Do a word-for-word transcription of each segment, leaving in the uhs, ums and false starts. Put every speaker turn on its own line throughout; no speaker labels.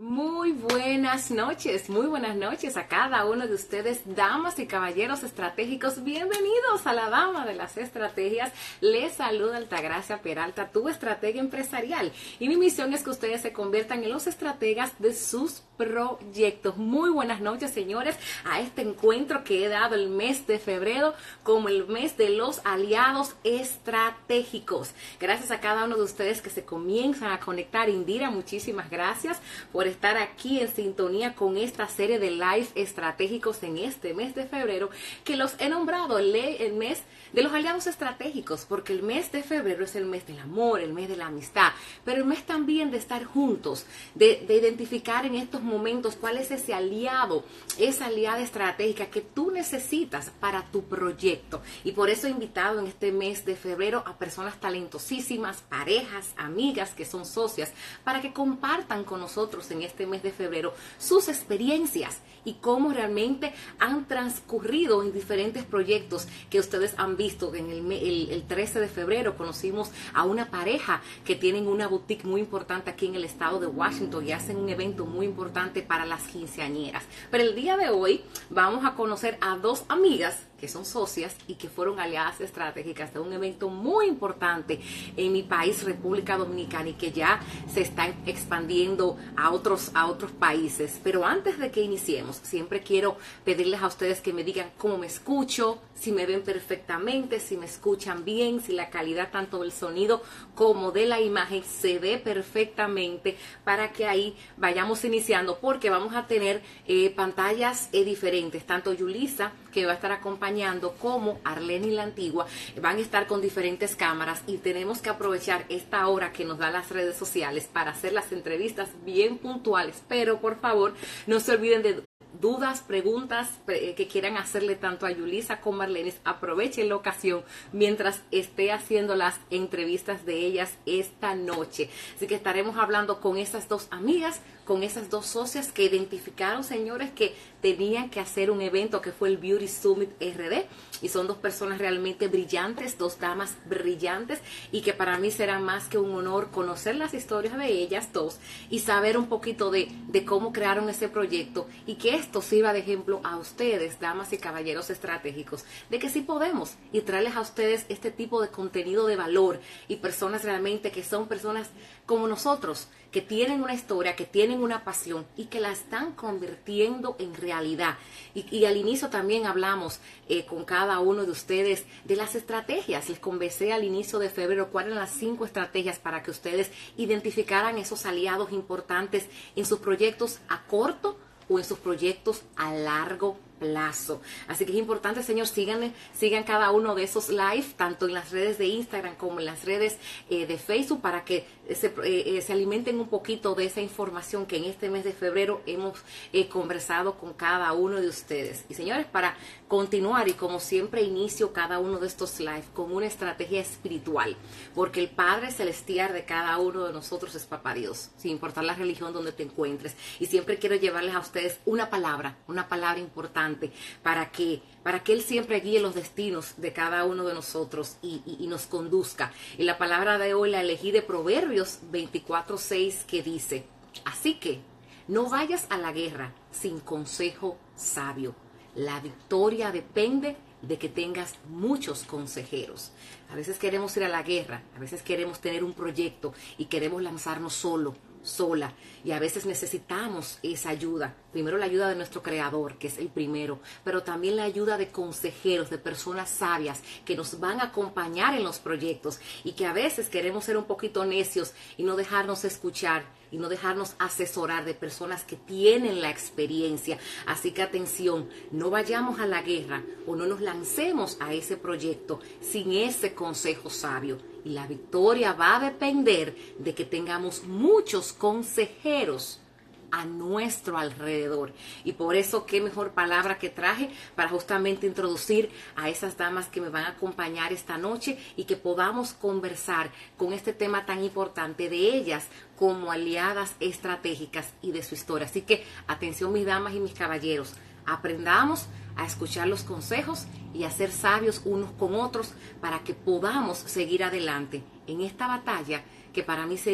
Muy buenas noches, muy buenas noches a cada uno de ustedes, damas y caballeros estratégicos. Bienvenidos a la Dama de las Estrategias. Les saluda Altagracia Peralta, tu estratega empresarial. Y mi misión es que ustedes se conviertan en los estrategas de sus proyectos. Muy buenas noches, señores, a este encuentro que he dado el mes de febrero como el mes de los aliados estratégicos. Gracias a cada uno de ustedes que se comienzan a conectar. Indira, muchísimas gracias por estar aquí en sintonía con esta serie de live estratégicos en este mes de febrero, que los he nombrado el, el mes de los aliados estratégicos, porque el mes de febrero es el mes del amor, el mes de la amistad, pero el mes también de estar juntos, de, de identificar en estos momentos cuál es ese aliado, esa aliada estratégica que tú necesitas para tu proyecto. Y por eso he invitado en este mes de febrero a personas talentosísimas, parejas, amigas que son socias, para que compartan con nosotros en este mes de febrero sus experiencias y cómo realmente han transcurrido en diferentes proyectos que ustedes han visto. En el, el, el trece de febrero conocimos a una pareja que tienen una boutique muy importante aquí en el estado de Washington y hacen un evento muy importante para las quinceañeras. Pero el día de hoy vamos a conocer a dos amigas que son socias y que fueron aliadas estratégicas de un evento muy importante en mi país, República Dominicana, y que ya se está expandiendo a otros, a otros países. Pero antes de que iniciemos, siempre quiero pedirles a ustedes que me digan cómo me escucho, si me ven perfectamente, si me escuchan bien, si la calidad tanto del sonido como de la imagen se ve perfectamente, para que ahí vayamos iniciando, porque vamos a tener eh, pantallas eh, diferentes. Tanto Yulisa, que va a estar acompañando, como Arlene y la Antigua van a estar con diferentes cámaras, y tenemos que aprovechar esta hora que nos da las redes sociales para hacer las entrevistas bien puntuales. Pero por favor, no se olviden de dudas, preguntas que quieran hacerle tanto a Yulisa como a Arlenis. Aprovechen la ocasión mientras esté haciendo las entrevistas de ellas esta noche. Así que estaremos hablando con esas dos amigas, con esas dos socias que identificaron, señores, que tenían que hacer un evento que fue el Beauty Summit R D, y son dos personas realmente brillantes, dos damas brillantes, y que para mí será más que un honor conocer las historias de ellas dos y saber un poquito de, de cómo crearon ese proyecto, y que esto sirva de ejemplo a ustedes, damas y caballeros estratégicos, de que sí podemos, y traerles a ustedes este tipo de contenido de valor, y personas realmente que son personas como nosotros, que tienen una historia, que tienen una pasión y que la están convirtiendo en realidad. Y, y al inicio también hablamos eh, con cada uno de ustedes de las estrategias. Les conversé al inicio de febrero cuáles eran las cinco estrategias para que ustedes identificaran esos aliados importantes en sus proyectos a corto o en sus proyectos a largo plazo. Así que es importante, señor, sigan, sigan cada uno de esos live, tanto en las redes de Instagram como en las redes eh, de Facebook, para que se, eh, se alimenten un poquito de esa información que en este mes de febrero hemos eh, conversado con cada uno de ustedes. Y señores, para continuar, y como siempre inicio cada uno de estos live con una estrategia espiritual, porque el Padre Celestial de cada uno de nosotros es Papá Dios, sin importar la religión donde te encuentres. Y siempre quiero llevarles a ustedes una palabra, una palabra importante, para que, para que Él siempre guíe los destinos de cada uno de nosotros y, y, y nos conduzca. Y la palabra de hoy la elegí de Proverbios veinticuatro seis, que dice: así que no vayas a la guerra sin consejo sabio. La victoria depende de que tengas muchos consejeros. A veces queremos ir a la guerra, a veces queremos tener un proyecto y queremos lanzarnos solo, sola, y a veces necesitamos esa ayuda. Primero la ayuda de nuestro Creador, que es el primero, pero también la ayuda de consejeros, de personas sabias que nos van a acompañar en los proyectos, y que a veces queremos ser un poquito necios y no dejarnos escuchar y no dejarnos asesorar de personas que tienen la experiencia. Así que atención, no vayamos a la guerra o no nos lancemos a ese proyecto sin ese consejo sabio. Y la victoria va a depender de que tengamos muchos consejeros a nuestro alrededor. Y por eso, qué mejor palabra que traje para justamente introducir a esas damas que me van a acompañar esta noche, y que podamos conversar con este tema tan importante de ellas como aliadas estratégicas y de su historia. Así que atención, mis damas y mis caballeros, aprendamos a escuchar los consejos y a ser sabios unos con otros, para que podamos seguir adelante en esta batalla que para mí sería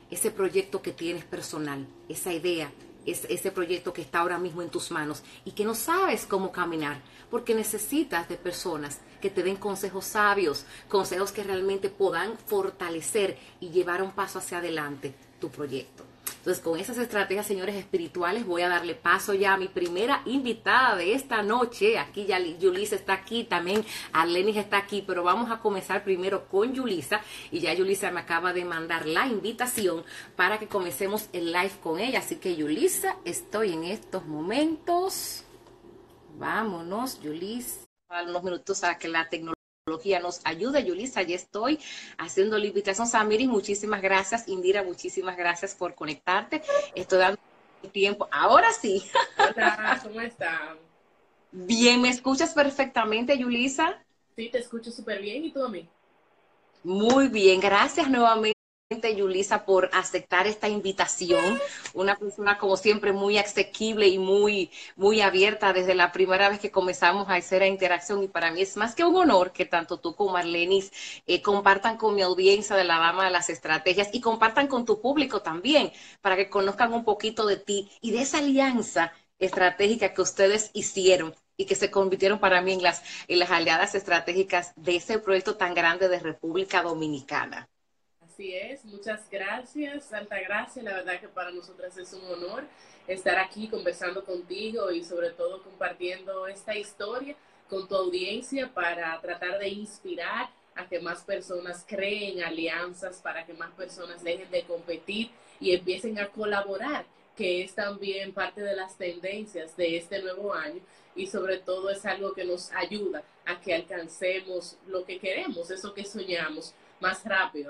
ese proyecto que tienes personal, esa idea, es ese proyecto que está ahora mismo en tus manos y que no sabes cómo caminar, porque necesitas de personas que te den consejos sabios, consejos que realmente puedan fortalecer y llevar un paso hacia adelante tu proyecto. Entonces, con esas estrategias, señores espirituales, voy a darle paso ya a mi primera invitada de esta noche. Aquí ya Yulisa está aquí, también Arlenis está aquí, pero vamos a comenzar primero con Yulisa. Y ya Yulisa me acaba de mandar la invitación para que comencemos el live con ella. Así que, Yulisa, estoy en estos momentos. Vámonos, Yulisa. Unos minutos a que la tecnología nos ayuda. Yulisa, ya estoy haciendo la invitación. Samiri, muchísimas gracias. Indira, muchísimas gracias por conectarte. Estoy dando tiempo. Ahora sí.
Hola, ¿cómo están?
Bien, ¿me escuchas perfectamente, Yulisa?
Sí, te escucho súper bien. ¿Y tú a mí?
Muy bien, gracias nuevamente, Yulisa, por aceptar esta invitación. Una persona, como siempre, muy asequible y muy, muy abierta desde la primera vez que comenzamos a hacer la interacción. Y para mí es más que un honor que tanto tú como Arlenis eh, compartan con mi audiencia de la Dama de las Estrategias y compartan con tu público también, para que conozcan un poquito de ti y de esa alianza estratégica que ustedes hicieron y que se convirtieron para mí en las, en las aliadas estratégicas de ese proyecto tan grande de República Dominicana.
Así es, muchas gracias, Santa Gracia. La verdad que para nosotras es un honor estar aquí conversando contigo y sobre todo compartiendo esta historia con tu audiencia para tratar de inspirar a que más personas creen alianzas, para que más personas dejen de competir y empiecen a colaborar, que es también parte de las tendencias de este nuevo año y sobre todo es algo que nos ayuda a que alcancemos lo que queremos, eso que soñamos, más rápido.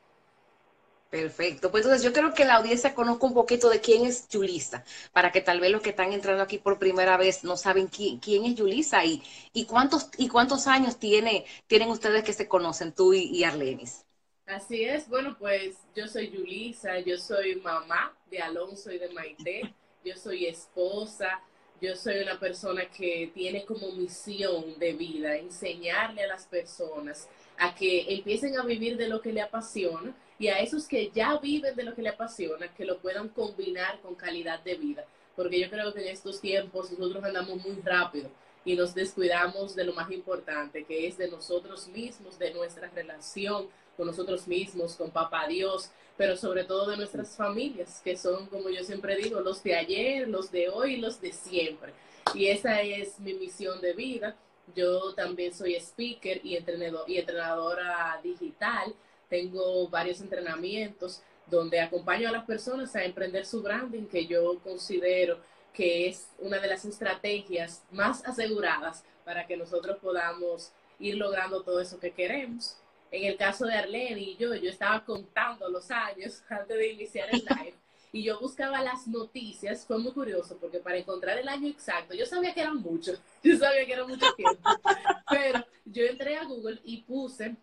Perfecto. Pues entonces yo creo que la audiencia conozca un poquito de quién es Yulisa, para que tal vez los que están entrando aquí por primera vez no saben quién, quién es Yulisa y, y cuántos y cuántos años tiene, tienen ustedes que se conocen, tú y, y Arlenis.
Así es, bueno, pues yo soy Yulisa, yo soy mamá de Alonso y de Maite, yo soy esposa, yo soy una persona que tiene como misión de vida enseñarle a las personas a que empiecen a vivir de lo que le apasiona y a esos que ya viven de lo que le apasiona, que lo puedan combinar con calidad de vida, porque yo creo que en estos tiempos nosotros andamos muy rápido y nos descuidamos de lo más importante, que es de nosotros mismos, de nuestra relación con nosotros mismos, con Papá Dios, pero sobre todo de nuestras familias, que son, como yo siempre digo, los de ayer, los de hoy y los de siempre. Y esa es mi misión de vida. Yo también soy speaker y, entrenador, y entrenadora digital. Tengo varios entrenamientos donde acompaño a las personas a emprender su branding, que yo considero que es una de las estrategias más aseguradas para que nosotros podamos ir logrando todo eso que queremos. En el caso de Arlene y yo, yo estaba contando los años antes de iniciar el live y yo buscaba las noticias. Fue muy curioso porque para encontrar el año exacto, yo sabía que eran muchos, yo sabía que era mucho tiempo, pero yo entré a Google y puse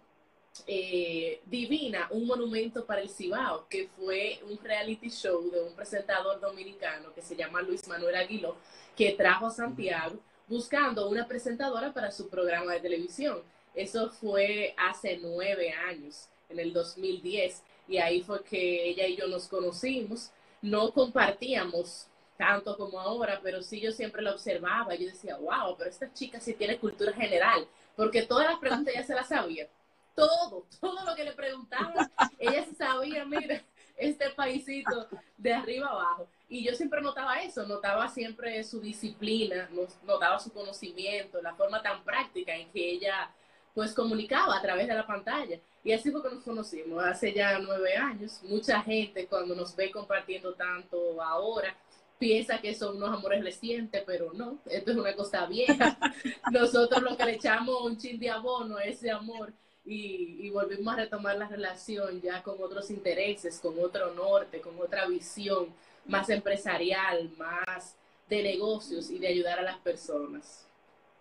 eh, Divina, un monumento para el Cibao, que fue un reality show de un presentador dominicano que se llama Luis Manuel Aguiló, que trajo a Santiago buscando una presentadora para su programa de televisión. Eso fue hace nueve años, en el dos mil diez, y ahí fue que ella y yo nos conocimos. No compartíamos tanto como ahora, pero sí yo siempre la observaba. Yo decía, wow, pero esta chica sí tiene cultura general, porque todas las preguntas ella se las sabía. Todo, todo lo que le preguntaban, ella se sabía, mira, este paisito de arriba abajo. Y yo siempre notaba eso, notaba siempre su disciplina, notaba su conocimiento, la forma tan práctica en que ella pues comunicaba a través de la pantalla. Y así fue que nos conocimos, hace ya nueve años. Mucha gente cuando nos ve compartiendo tanto ahora, piensa que son unos amores recientes, pero no, esto es una cosa vieja. Nosotros lo que le echamos un chin de abono a ese amor y, y volvimos a retomar la relación ya con otros intereses, con otro norte, con otra visión más empresarial, más de negocios y de ayudar a las personas.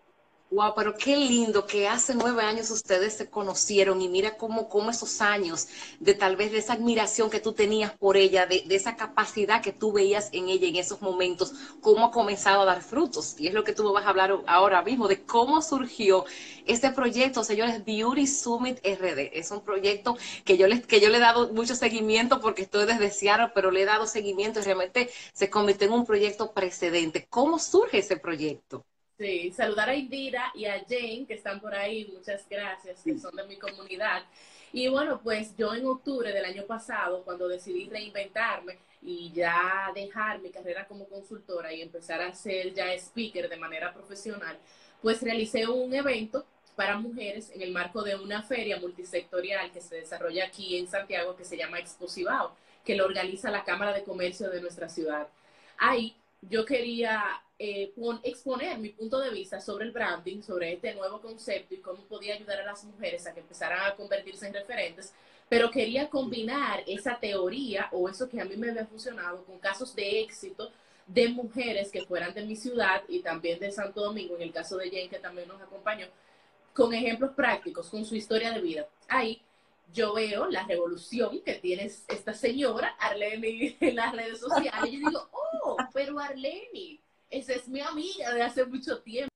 Wow, pero qué lindo que hace nueve años ustedes se conocieron y mira cómo, cómo esos años de tal vez de esa admiración que tú tenías por ella, de, de esa capacidad que tú veías en ella en esos momentos, cómo ha comenzado a dar frutos. Y es lo que tú me vas a hablar ahora mismo, de cómo surgió este proyecto, señores, Beauty Summit R D. Es un proyecto que yo, les, que yo le he dado mucho seguimiento porque estoy desde Seattle, pero le he dado seguimiento y realmente se convirtió en un proyecto precedente. ¿Cómo surge ese proyecto?
Sí, saludar a Indira y a Jane, que están por ahí, muchas gracias, que son de mi comunidad. Y bueno, pues yo en octubre del año pasado, cuando decidí reinventarme y ya dejar mi carrera como consultora y empezar a ser ya speaker de manera profesional, pues realicé un evento para mujeres en el marco de una feria multisectorial que se desarrolla aquí en Santiago, que se llama Exposivao, que lo organiza la Cámara de Comercio de nuestra ciudad. Ahí yo quería eh, exponer mi punto de vista sobre el branding, sobre este nuevo concepto y cómo podía ayudar a las mujeres a que empezaran a convertirse en referentes, pero quería combinar esa teoría o eso que a mí me había funcionado con casos de éxito de mujeres que fueran de mi ciudad y también de Santo Domingo, en el caso de Jane, que también nos acompañó, con ejemplos prácticos, con su historia de vida. Ahí yo veo la revolución que tiene esta señora, Arleni, en las redes sociales. Y yo digo, oh, pero Arleni, esa es mi amiga de hace mucho tiempo.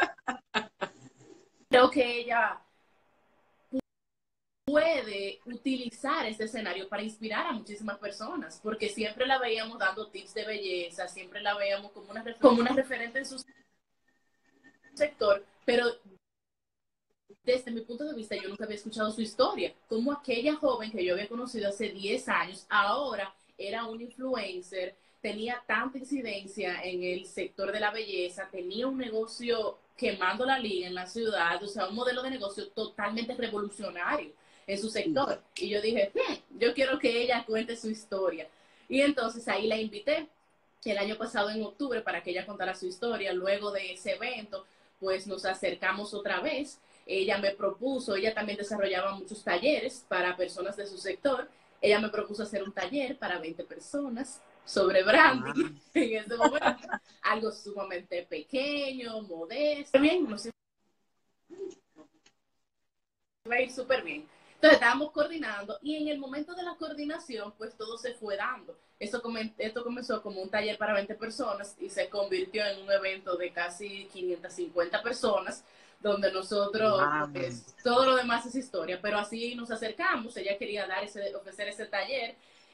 Creo que ella puede utilizar este escenario para inspirar a muchísimas personas, porque siempre la veíamos dando tips de belleza, siempre la veíamos como una, como una referente en su sector, pero desde mi punto de vista, yo nunca había escuchado su historia. Como aquella joven que yo había conocido hace diez años, ahora era un influencer, tenía tanta incidencia en el sector de la belleza, tenía un negocio quemando la liga en la ciudad, o sea, un modelo de negocio totalmente revolucionario en su sector. Y yo dije, hmm, yo quiero que ella cuente su historia. Y entonces ahí la invité el año pasado en octubre para que ella contara su historia. Luego de ese evento, pues nos acercamos otra vez. Ella me propuso, ella también desarrollaba muchos talleres para personas de su sector. Ella me propuso hacer un taller para veinte personas sobre branding wow. En ese momento. Algo sumamente pequeño, modesto. Bien, no sé, va a ir súper bien. Entonces estábamos coordinando y en el momento de la coordinación, pues todo se fue dando. Esto, esto comenzó como un taller para veinte personas y se convirtió en un evento de casi quinientas cincuenta personas, donde nosotros, wow. Pues, todo lo demás es historia, pero así nos acercamos, ella quería dar ese, ofrecer ese taller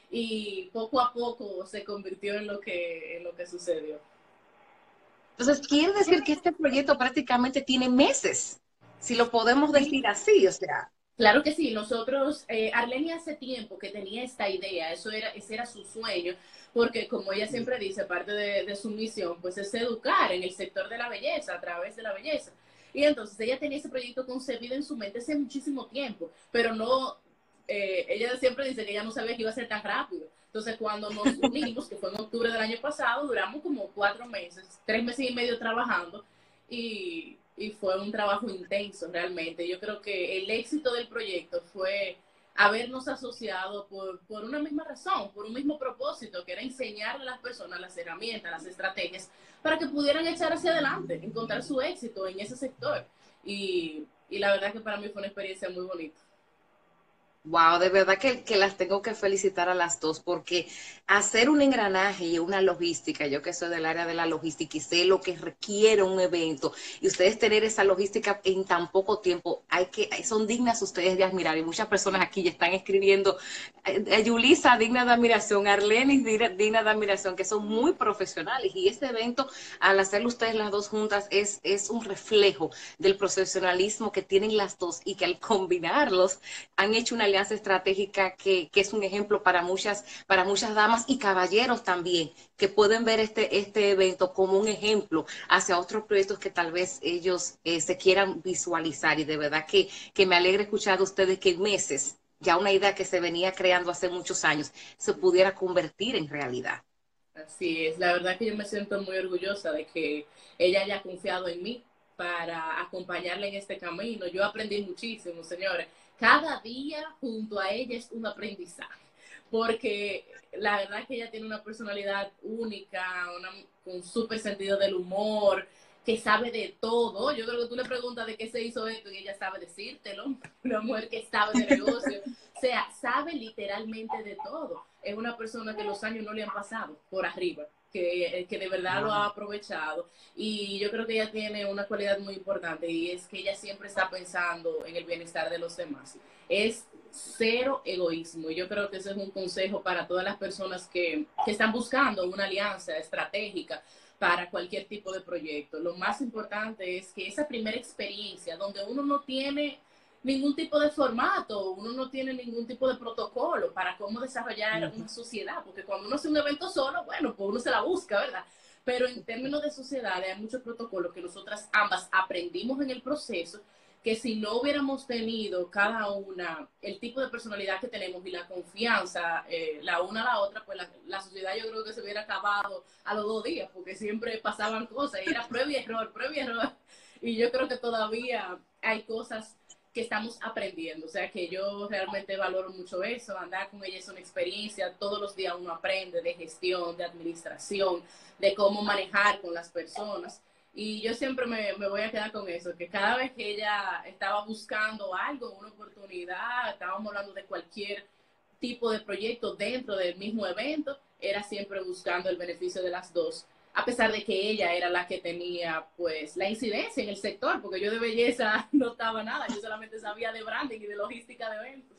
y poco a poco se convirtió en lo que, en lo que sucedió.
Entonces, quiere decir que este proyecto prácticamente tiene meses, si lo podemos decir así, o sea.
Claro que sí, nosotros, eh, Arleni hace tiempo que tenía esta idea, eso era, ese era su sueño, porque como ella siempre dice, parte de, de su misión, pues es educar en el sector de la belleza, a través de la belleza. Y entonces ella tenía ese proyecto concebido en su mente hace muchísimo tiempo, pero no, eh, ella siempre dice que ella no sabía que iba a ser tan rápido. Entonces cuando nos unimos, que fue en octubre del año pasado, duramos como cuatro meses, tres meses y medio trabajando y, y fue un trabajo intenso realmente. Yo creo que el éxito del proyecto fue habernos asociado por, por una misma razón, por un mismo propósito, que era enseñar a las personas las herramientas, las estrategias, para que pudieran echar hacia adelante, encontrar su éxito en ese sector. Y, y la verdad que para mí fue una experiencia muy bonita.
Wow, de verdad que, que, las tengo que felicitar a las dos porque hacer un engranaje y una logística, yo que soy del área de la logística y sé lo que requiere un evento y ustedes tener esa logística en tan poco tiempo, hay que, son dignas ustedes de admirar y muchas personas aquí ya están escribiendo, eh, Yulisa, digna de admiración, Arlenis, digna de admiración, que son muy profesionales y este evento, al hacerlo ustedes las dos juntas, es, es un reflejo del profesionalismo que tienen las dos y que al combinarlos han hecho una alianza estratégica que, que es un ejemplo para muchas, para muchas damas y caballeros también, que pueden ver este, este evento como un ejemplo hacia otros proyectos que tal vez ellos eh, se quieran visualizar. Y de verdad que, que me alegra escuchar de ustedes que en meses, ya una idea que se venía creando hace muchos años, se pudiera convertir en realidad.
Así es, la verdad que yo me siento muy orgullosa de que ella haya confiado en mí para acompañarla en este camino. Yo aprendí muchísimo, señores. Cada día junto a ella es un aprendizaje, porque la verdad que ella tiene una personalidad única, una, con súper sentido del humor, que sabe de todo. Yo creo que tú le preguntas de qué se hizo esto y ella sabe decírtelo. Una mujer que sabe de negocio. O sea, sabe literalmente de todo. Es una persona que los años no le han pasado por arriba, que, que de verdad lo ha aprovechado. Y yo creo que ella tiene una cualidad muy importante y es que ella siempre está pensando en el bienestar de los demás. Es cero egoísmo. Y yo creo que ese es un consejo para todas las personas que, que están buscando una alianza estratégica para cualquier tipo de proyecto. Lo más importante es que esa primera experiencia donde uno no tiene ningún tipo de formato, uno no tiene ningún tipo de protocolo para cómo desarrollar una sociedad, porque cuando uno hace un evento solo, bueno, pues uno se la busca, ¿verdad? Pero en términos de sociedad hay muchos protocolos que nosotras ambas aprendimos en el proceso, que si no hubiéramos tenido cada una el tipo de personalidad que tenemos y la confianza eh, la una a la otra, pues la, la sociedad yo creo que se hubiera acabado a los dos días, porque siempre pasaban cosas y era prueba y error, prueba y error. Y yo creo que todavía hay cosas que estamos aprendiendo, o sea que yo realmente valoro mucho eso, andar con ella es una experiencia, todos los días uno aprende de gestión, de administración, de cómo manejar con las personas. Y yo siempre me, me voy a quedar con eso, que cada vez que ella estaba buscando algo, una oportunidad, estábamos hablando de cualquier tipo de proyecto dentro del mismo evento, era siempre buscando el beneficio de las dos, a pesar de que ella era la que tenía pues la incidencia en el sector, porque yo de belleza no estaba nada, yo solamente sabía de branding y de logística de eventos.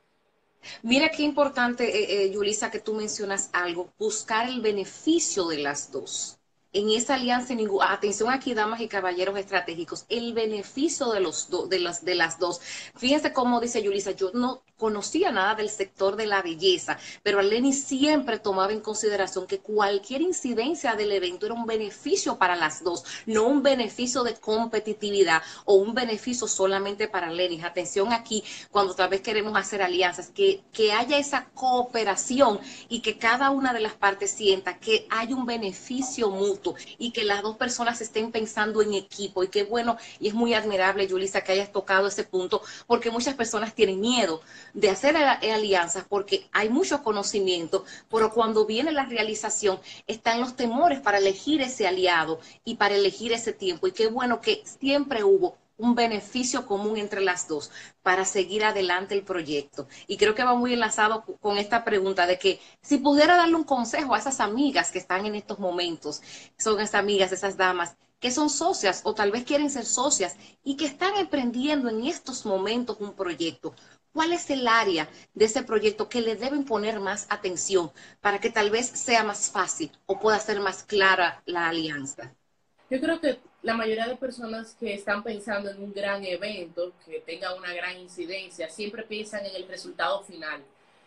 Mira qué importante, eh, eh, Yulisa, que tú mencionas algo, buscar el beneficio de las dos. En esa alianza, ningún, atención aquí, damas y caballeros estratégicos, el beneficio de, los do, de, las, de las dos. Fíjense cómo dice Yulisa, yo no conocía nada del sector de la belleza, pero Arleni siempre tomaba en consideración que cualquier incidencia del evento era un beneficio para las dos, no un beneficio de competitividad o un beneficio solamente para Arleni. Atención aquí, cuando tal vez queremos hacer alianzas, que, que haya esa cooperación y que cada una de las partes sienta que hay un beneficio mutuo y que las dos personas estén pensando en equipo. Y qué bueno, y es muy admirable, Yulisa, que hayas tocado ese punto, porque muchas personas tienen miedo de hacer alianzas porque hay mucho conocimiento, pero cuando viene la realización están los temores para elegir ese aliado y para elegir ese tiempo. Y qué bueno que siempre hubo un beneficio común entre las dos para seguir adelante el proyecto. Y creo que va muy enlazado con esta pregunta de que si pudiera darle un consejo a esas amigas que están en estos momentos, son esas amigas, esas damas que son socias o tal vez quieren ser socias y que están emprendiendo en estos momentos un proyecto. ¿Cuál es el área de ese proyecto que le deben poner más atención para que tal vez sea más fácil o pueda ser más clara la alianza?
Yo creo que la mayoría de personas que están pensando en un gran evento, que tenga una gran incidencia, siempre piensan en el resultado final,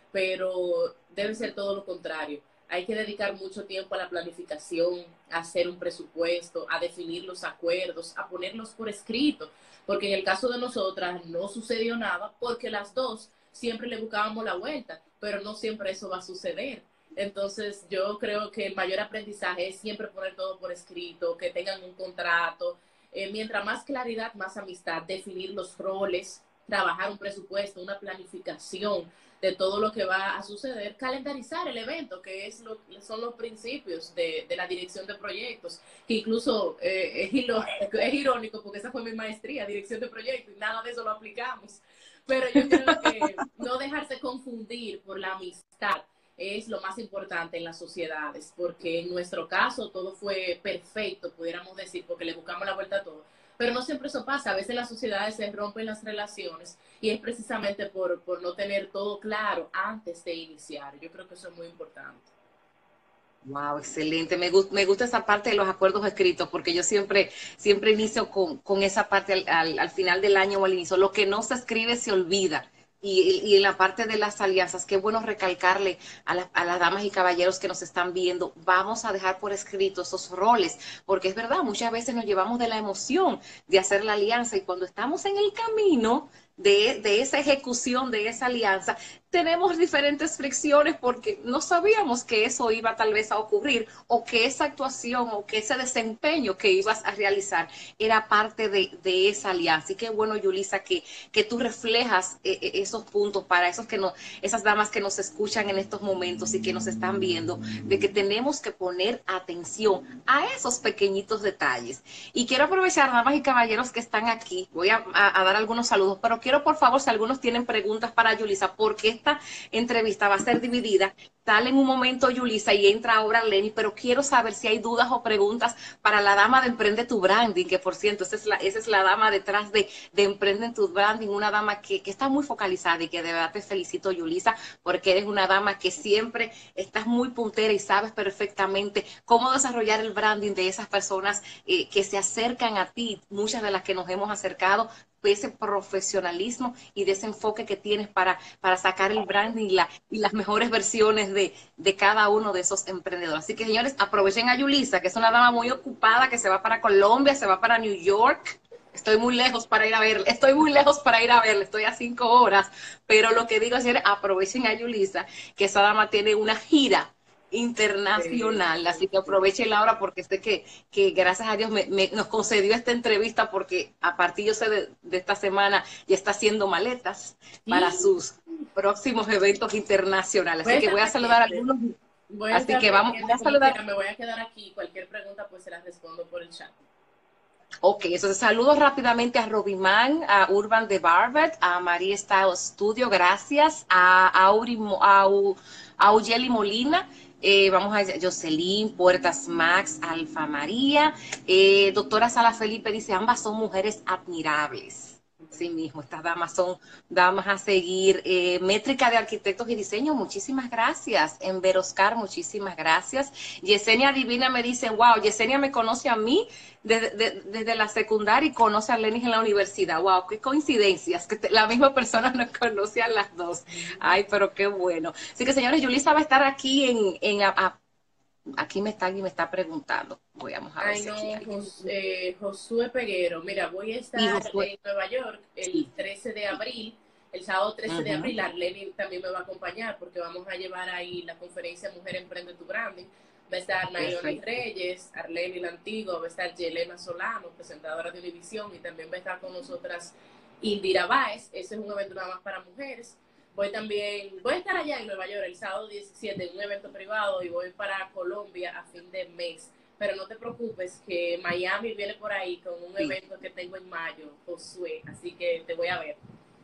pero debe ser todo lo contrario. Hay que dedicar mucho tiempo a la planificación, a hacer un presupuesto, a definir los acuerdos, a ponerlos por escrito, porque en el caso de nosotras no sucedió nada porque las dos siempre le buscábamos la vuelta, pero no siempre eso va a suceder. Entonces yo creo que el mayor aprendizaje es siempre poner todo por escrito, que tengan un contrato. Eh, mientras más claridad, más amistad, definir los roles, trabajar un presupuesto, una planificación de todo lo que va a suceder, calendarizar el evento, que es lo, son los principios de, de la dirección de proyectos, que incluso eh, es, ilo, es irónico porque esa fue mi maestría, dirección de proyectos, y nada de eso lo aplicamos. Pero yo creo que no dejarse confundir por la amistad es lo más importante en las sociedades, porque en nuestro caso todo fue perfecto, pudiéramos decir, porque le buscamos la vuelta a todo. Pero no siempre eso pasa, a veces las sociedades se rompen las relaciones y es precisamente por, por no tener todo claro antes de iniciar. Yo creo que eso es muy importante.
Wow, excelente. Me, gu me gusta esa parte de los acuerdos escritos, porque yo siempre, siempre inicio con, con esa parte al, al, al final del año o al inicio. Lo que no se escribe se olvida. Y, y en la parte de las alianzas, qué bueno recalcarle a, la, a las damas y caballeros que nos están viendo, vamos a dejar por escrito esos roles, porque es verdad, muchas veces nos llevamos de la emoción de hacer la alianza y cuando estamos en el camino, de, de esa ejecución, de esa alianza, tenemos diferentes fricciones porque no sabíamos que eso iba tal vez a ocurrir o que esa actuación o que ese desempeño que ibas a realizar era parte de, de esa alianza. Y qué bueno, Yulisa, que, que tú reflejas eh, esos puntos para esos que no, esas damas que nos escuchan en estos momentos y que nos están viendo, de que tenemos que poner atención a esos pequeñitos detalles. Y quiero aprovechar, damas y caballeros que están aquí, voy a, a, a dar algunos saludos, pero quiero por favor, si algunos tienen preguntas para Yulisa, porque esta entrevista va a ser dividida. Sale en un momento Yulisa y entra ahora Lenny, pero quiero saber si hay dudas o preguntas para la dama de Emprende tu Branding, que por cierto, esa es la, esa es la dama detrás de, de Emprende tu Branding, una dama que, que está muy focalizada y que de verdad te felicito, Yulisa, porque eres una dama que siempre estás muy puntera y sabes perfectamente cómo desarrollar el branding de esas personas eh, que se acercan a ti, muchas de las que nos hemos acercado, de ese profesionalismo y de ese enfoque que tienes para, para sacar el branding y, la, y las mejores versiones de, de cada uno de esos emprendedores. Así que, señores, aprovechen a Yulisa, que es una dama muy ocupada, que se va para Colombia, se va para New York. Estoy muy lejos para ir a verle, estoy muy lejos para ir a verle, estoy a cinco horas, pero lo que digo es, señores, aprovechen a Yulisa, que esa dama tiene una gira internacional, así que aprovechen la hora porque sé que, que gracias a Dios me, me, nos concedió esta entrevista porque a partir yo sé de, de esta semana ya está haciendo maletas sí. para sus próximos eventos internacionales, así que voy a saludar a algunos,
voy a
así que vamos voy a saludar.
Quiera, me voy a quedar aquí, cualquier pregunta pues se las respondo por el chat.
Ok, entonces saludos rápidamente a Robiman, a Urban de Barbet, a María Style Studio, gracias, a Auri, a, a Auyeli Molina, eh, vamos a Jocelyn, Puertas Max, Alfa María, eh, doctora Sala Felipe dice, ambas son mujeres admirables. Sí mismo, estas damas son damas a seguir. Eh, métrica de arquitectos y diseño, muchísimas gracias. Enver Oscar, muchísimas gracias. Yesenia Divina me dice, wow, Yesenia me conoce a mí desde, de, desde la secundaria y conoce a Lenis en la universidad. Wow, qué coincidencias, que te, la misma persona nos conoce a las dos. Ay, pero qué bueno. Así que, señores, Yulisa va a estar aquí en... en a, a, aquí me está, alguien me está preguntando. Voy a ver
Ay,
si
no,
aquí hay.
Jos, eh, Josué Peguero. Mira, voy a estar en Nueva York el trece de abril, el sábado trece uh-huh. de abril. Arlene también me va a acompañar porque vamos a llevar ahí la conferencia Mujer Emprende tu Branding. Va a estar Nayoni Reyes, Arlene la Antigua, va a estar Yelena Solano, presentadora de Univisión, y también va a estar con nosotras Indira Báez. Ese es un evento nada más para mujeres. Voy también, voy a estar allá en Nueva York el sábado diecisiete en un evento privado y voy para Colombia a fin de mes. Pero no te preocupes que Miami viene por ahí con un sí. evento que tengo en mayo, Josué, así que te voy a ver.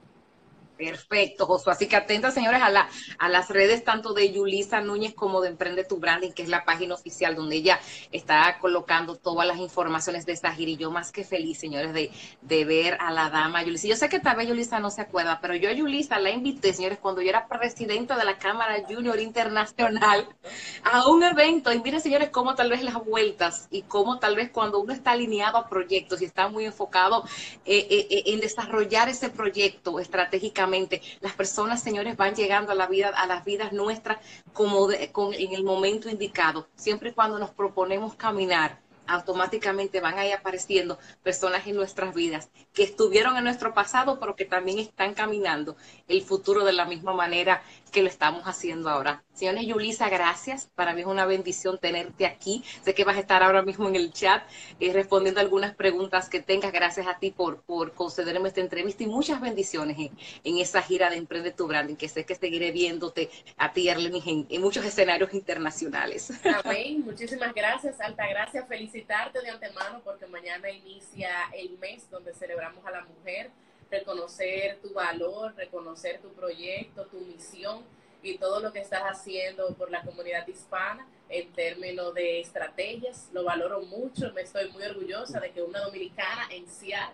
Perfecto, Josué. Así que atentas, señores, a, la, a las redes tanto de Yulisa Núñez como de Emprende tu Branding, que es la página oficial donde ella está colocando todas las informaciones de esta gira. Y yo más que feliz, señores, de, de ver a la dama Yulisa. Yo sé que tal vez Yulisa no se acuerda, pero yo a Yulisa la invité, señores, cuando yo era presidenta de la Cámara Junior Internacional a un evento. Y miren, señores, cómo tal vez las vueltas y cómo tal vez cuando uno está alineado a proyectos y está muy enfocado eh, eh, en desarrollar ese proyecto estratégicamente, las personas, señores, van llegando a la vida, a las vidas nuestras como de, con, en el momento indicado. Siempre y cuando nos proponemos caminar, automáticamente van ahí apareciendo personas en nuestras vidas que estuvieron en nuestro pasado, pero que también están caminando el futuro de la misma manera que lo estamos haciendo ahora. Señores, Yulisa, gracias. Para mí es una bendición tenerte aquí. Sé que vas a estar ahora mismo en el chat eh, respondiendo algunas preguntas que tengas. Gracias a ti por, por concederme esta entrevista y muchas bendiciones en, en esa gira de Emprende tu Branding, que sé que seguiré viéndote a ti, Arlene, en, en muchos escenarios internacionales.
Amén. Muchísimas gracias, Altagracia. Felicitarte de antemano porque mañana inicia el mes donde celebramos a la mujer. Reconocer tu valor, reconocer tu proyecto, tu misión y todo lo que estás haciendo por la comunidad hispana en términos de estrategias. Lo valoro mucho, me estoy muy orgullosa de que una dominicana en Seattle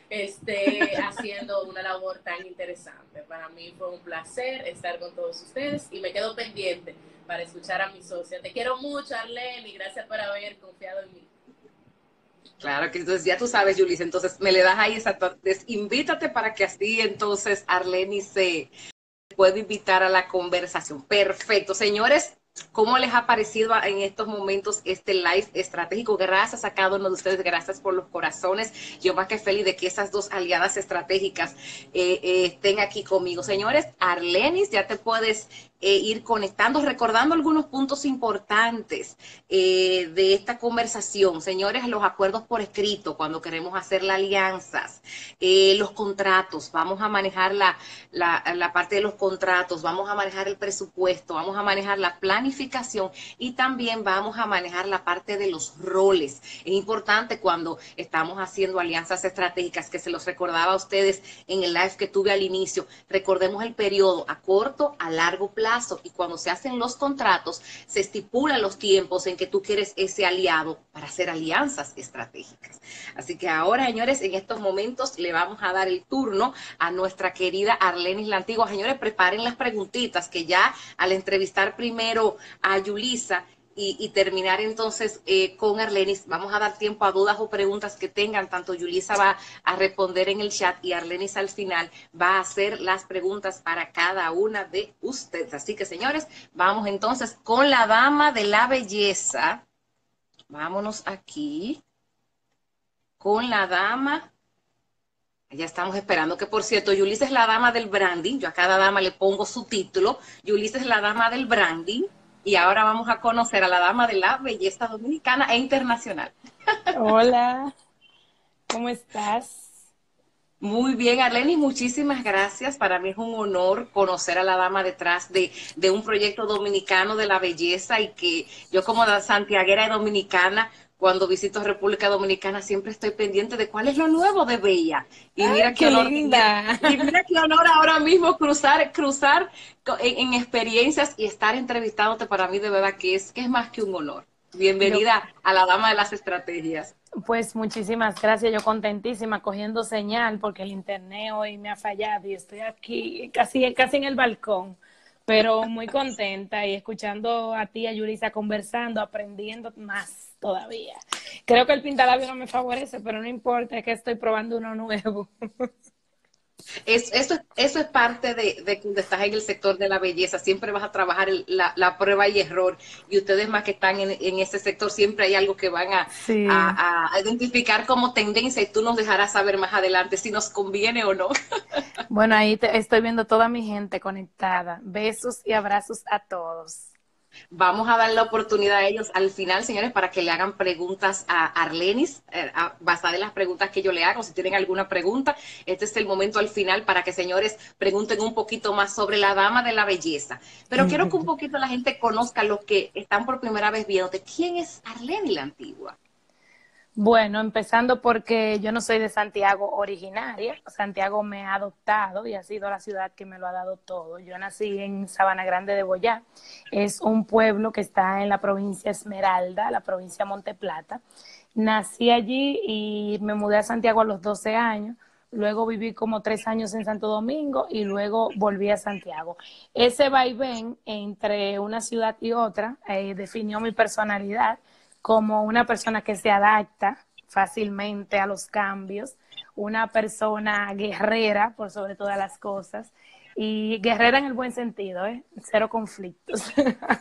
esté haciendo una labor tan interesante. Para mí fue un placer estar con todos ustedes y me quedo pendiente para escuchar a mi socia. Te quiero mucho, Arlene, y gracias por haber confiado en mí.
Claro que entonces ya tú sabes, Yulisa, entonces me le das ahí esa, invítate para que así entonces Arlene se pueda invitar a la conversación. Perfecto, señores, ¿Cómo les ha parecido en estos momentos este live estratégico? Gracias a cada uno de ustedes, gracias por los corazones. Yo más que feliz de que esas dos aliadas estratégicas eh, eh, estén aquí conmigo. Señores, Arlenis, ya te puedes eh, ir conectando, recordando algunos puntos importantes eh, de esta conversación. Señores, los acuerdos por escrito, cuando queremos hacer las alianzas, eh, los contratos, vamos a manejar la, la, la parte de los contratos, vamos a manejar el presupuesto, vamos a manejar la planificación y también vamos a manejar la parte de los roles. Es importante cuando estamos haciendo alianzas estratégicas, que se los recordaba a ustedes en el live que tuve al inicio, recordemos el periodo a corto, a largo plazo, y cuando se hacen los contratos se estipulan los tiempos en que tú quieres ese aliado para hacer alianzas estratégicas. Así que ahora, señores, en estos momentos le vamos a dar el turno a nuestra querida Arlenis la Antigua. Señores, preparen las preguntitas, que ya al entrevistar primero a Yulisa y, y terminar entonces eh, con Arlenis, vamos a dar tiempo a dudas o preguntas que tengan. Tanto Yulisa va a responder en el chat y Arlenis al final va a hacer las preguntas para cada una de ustedes. Así que, señores, vamos entonces con la dama de la belleza. Vámonos aquí con la dama. Ya estamos esperando, que por cierto, Yulisa es la dama del branding. Yo a cada dama le pongo su título. Yulisa es la dama del branding. Y ahora vamos a conocer a la dama de la belleza dominicana e internacional.
Hola, ¿cómo estás?
Muy bien, Arlenis, muchísimas gracias. Para mí es un honor conocer a la dama detrás de, de un proyecto dominicano de la belleza, y que yo, como santiaguera y dominicana, cuando visito República Dominicana siempre estoy pendiente de cuál es lo nuevo de Bella. Y mira
¡Ay,
qué,
qué
honor,
linda!
y mira qué honor ahora mismo cruzar, cruzar en, en experiencias y estar entrevistándote. Para mí de verdad que es, que es más que un honor. Bienvenida Yo, a la dama de las estrategias.
Pues muchísimas gracias, yo contentísima cogiendo señal porque el internet hoy me ha fallado y estoy aquí casi, casi en el balcón, pero muy contenta y escuchando a ti, a Yulisa, conversando, aprendiendo más todavía. Creo que el pintalabio no me favorece, pero no importa, es que estoy probando uno nuevo.
Es, eso, eso es parte de, de cuando estás en el sector de la belleza. Siempre vas a trabajar el, la, la prueba y error. Y ustedes más que están en, en ese sector, siempre hay algo que van a,
sí.
a, a identificar como tendencia, y tú nos dejarás saber más adelante si nos conviene o no.
Bueno, ahí te, estoy viendo toda mi gente conectada. Besos y abrazos a todos.
Vamos a dar la oportunidad a ellos al final, señores, para que le hagan preguntas a Arlenis, eh, a, basadas en las preguntas que yo le hago. Si tienen alguna pregunta, este es el momento al final para que, señores, pregunten un poquito más sobre la dama de la belleza. Pero uh-huh. quiero que un poquito la gente conozca, los que están por primera vez viéndote, ¿quién es Arlenis la Antigua?
Bueno, empezando porque yo no soy de Santiago originaria. Santiago me ha adoptado y ha sido la ciudad que me lo ha dado todo. Yo nací en Sabana Grande de Boyá. Es un pueblo que está en la provincia Esmeralda, la provincia Monte Plata. Nací allí y me mudé a Santiago a los doce años. Luego viví como tres años en Santo Domingo y luego volví a Santiago. Ese vaivén entre una ciudad y otra eh, definió mi personalidad como una persona que se adapta fácilmente a los cambios, una persona guerrera por sobre todas las cosas, y guerrera en el buen sentido, ¿eh? Cero conflictos,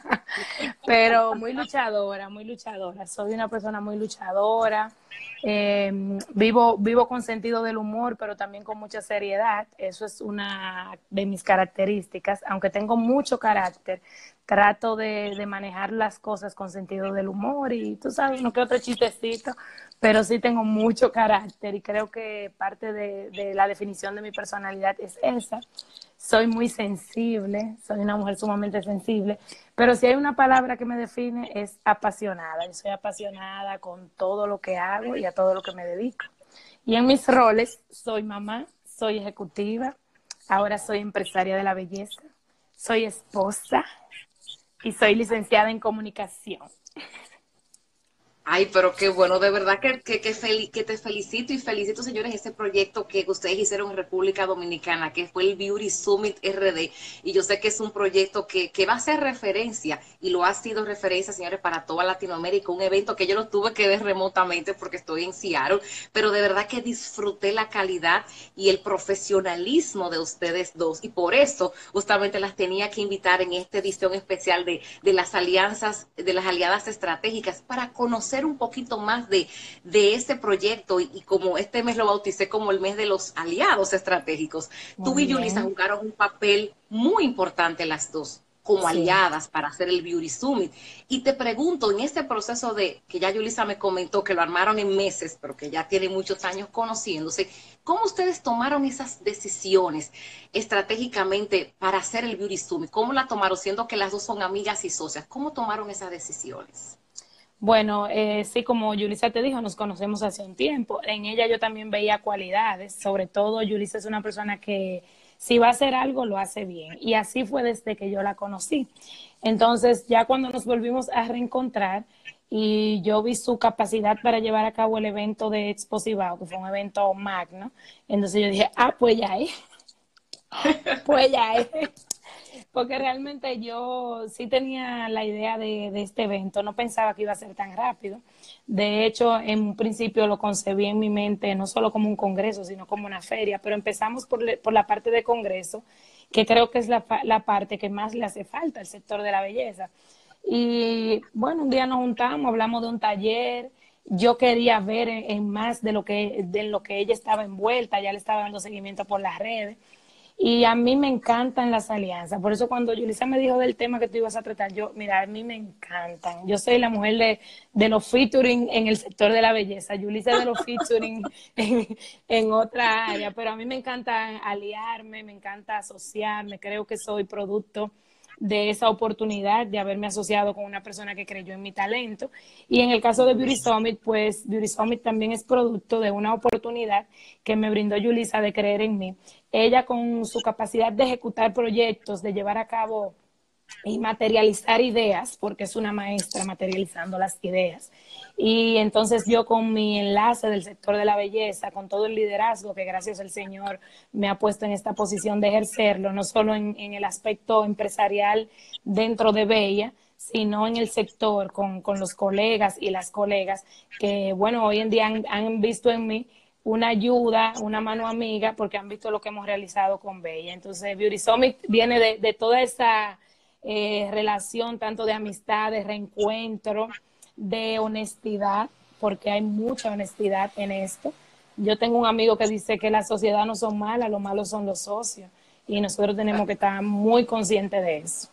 pero muy luchadora, muy luchadora. Soy una persona muy luchadora, eh, vivo, vivo con sentido del humor, pero también con mucha seriedad. Eso es una de mis características, aunque tengo mucho carácter. Trato de, de manejar las cosas con sentido del humor y tú sabes, uno que otro chistecito, pero sí tengo mucho carácter y creo que parte de, de la definición de mi personalidad es esa. Soy muy sensible, soy una mujer sumamente sensible, pero si hay una palabra que me define es apasionada. Yo soy apasionada con todo lo que hago y a todo lo que me dedico. Y en mis roles soy mamá, soy ejecutiva, ahora soy empresaria de la belleza, soy esposa, y soy licenciada en comunicación.
Ay, pero qué bueno, de verdad que, que, que, fel- que te felicito y felicito, señores, ese proyecto que ustedes hicieron en República Dominicana, que fue el Beauty Summit R D, y yo sé que es un proyecto que, que va a ser referencia, y lo ha sido referencia, señores, para toda Latinoamérica, un evento que yo lo tuve que ver remotamente porque estoy en Seattle, pero de verdad que disfruté la calidad y el profesionalismo de ustedes dos, y por eso justamente las tenía que invitar en esta edición especial de, de las alianzas, de las aliadas estratégicas, para conocer un poquito más de, de este proyecto y, y como este mes lo bauticé como el mes de los aliados estratégicos. Tú
Muy
y Yulisa
bien,
jugaron un papel muy importante las dos como
sí.
aliadas para hacer el Beauty Summit. Y te pregunto, en este proceso de, que ya Yulisa me comentó que lo armaron en meses, pero que ya tienen muchos años conociéndose, ¿cómo ustedes tomaron esas decisiones estratégicamente para hacer el Beauty Summit? ¿Cómo la tomaron, siendo que las dos son amigas y socias? ¿Cómo tomaron esas decisiones?
Bueno, eh, sí, como Yulisa te dijo, nos conocemos hace un tiempo. En ella yo también veía cualidades. Sobre todo, Yulisa es una persona que si va a hacer algo, lo hace bien. Y así fue desde que yo la conocí. Entonces, ya cuando nos volvimos a reencontrar y yo vi su capacidad para llevar a cabo el evento de Expo Cibao, que fue un evento magno, entonces yo dije, ah, pues ya es, pues ya es. Porque realmente yo sí tenía la idea de, de este evento, no pensaba que iba a ser tan rápido. De hecho, en un principio lo concebí en mi mente no solo como un congreso, sino como una feria, pero empezamos por, le- por la parte de congreso, que creo que es la, fa- la parte que más le hace falta al sector de la belleza. Y bueno, un día nos juntamos, hablamos de un taller. Yo quería ver en, en más de lo que de lo que ella estaba envuelta, ya le estaba dando seguimiento por las redes. Y a mí me encantan las alianzas. Por eso cuando Yulisa me dijo del tema que tú ibas a tratar, yo, mira, a mí me encantan. Yo soy la mujer de, de los featuring en el sector de la belleza. Yulisa es de los featuring en, en otra área. Pero a mí me encanta aliarme, me encanta asociarme. Creo que soy producto de esa oportunidad de haberme asociado con una persona que creyó en mi talento. Y en el caso de Beauty Summit, pues Beauty Summit también es producto de una oportunidad que me brindó Yulisa de creer en mí. Ella con su capacidad de ejecutar proyectos, de llevar a cabo y materializar ideas, porque es una maestra materializando las ideas. Y entonces yo con mi enlace del sector de la belleza, con todo el liderazgo que gracias al Señor me ha puesto en esta posición de ejercerlo, no solo en, en el aspecto empresarial dentro de Bella, sino en el sector con, con los colegas y las colegas que, bueno, hoy en día han, han visto en mí una ayuda, una mano amiga, porque han visto lo que hemos realizado con Bella. Entonces, Beauty Summit viene de, de toda esa eh, relación, tanto de amistad, de reencuentro, de honestidad, porque hay mucha honestidad en esto. Yo tengo un amigo que dice que la sociedad no son malas, lo malo son los socios, y nosotros tenemos que estar muy conscientes de eso.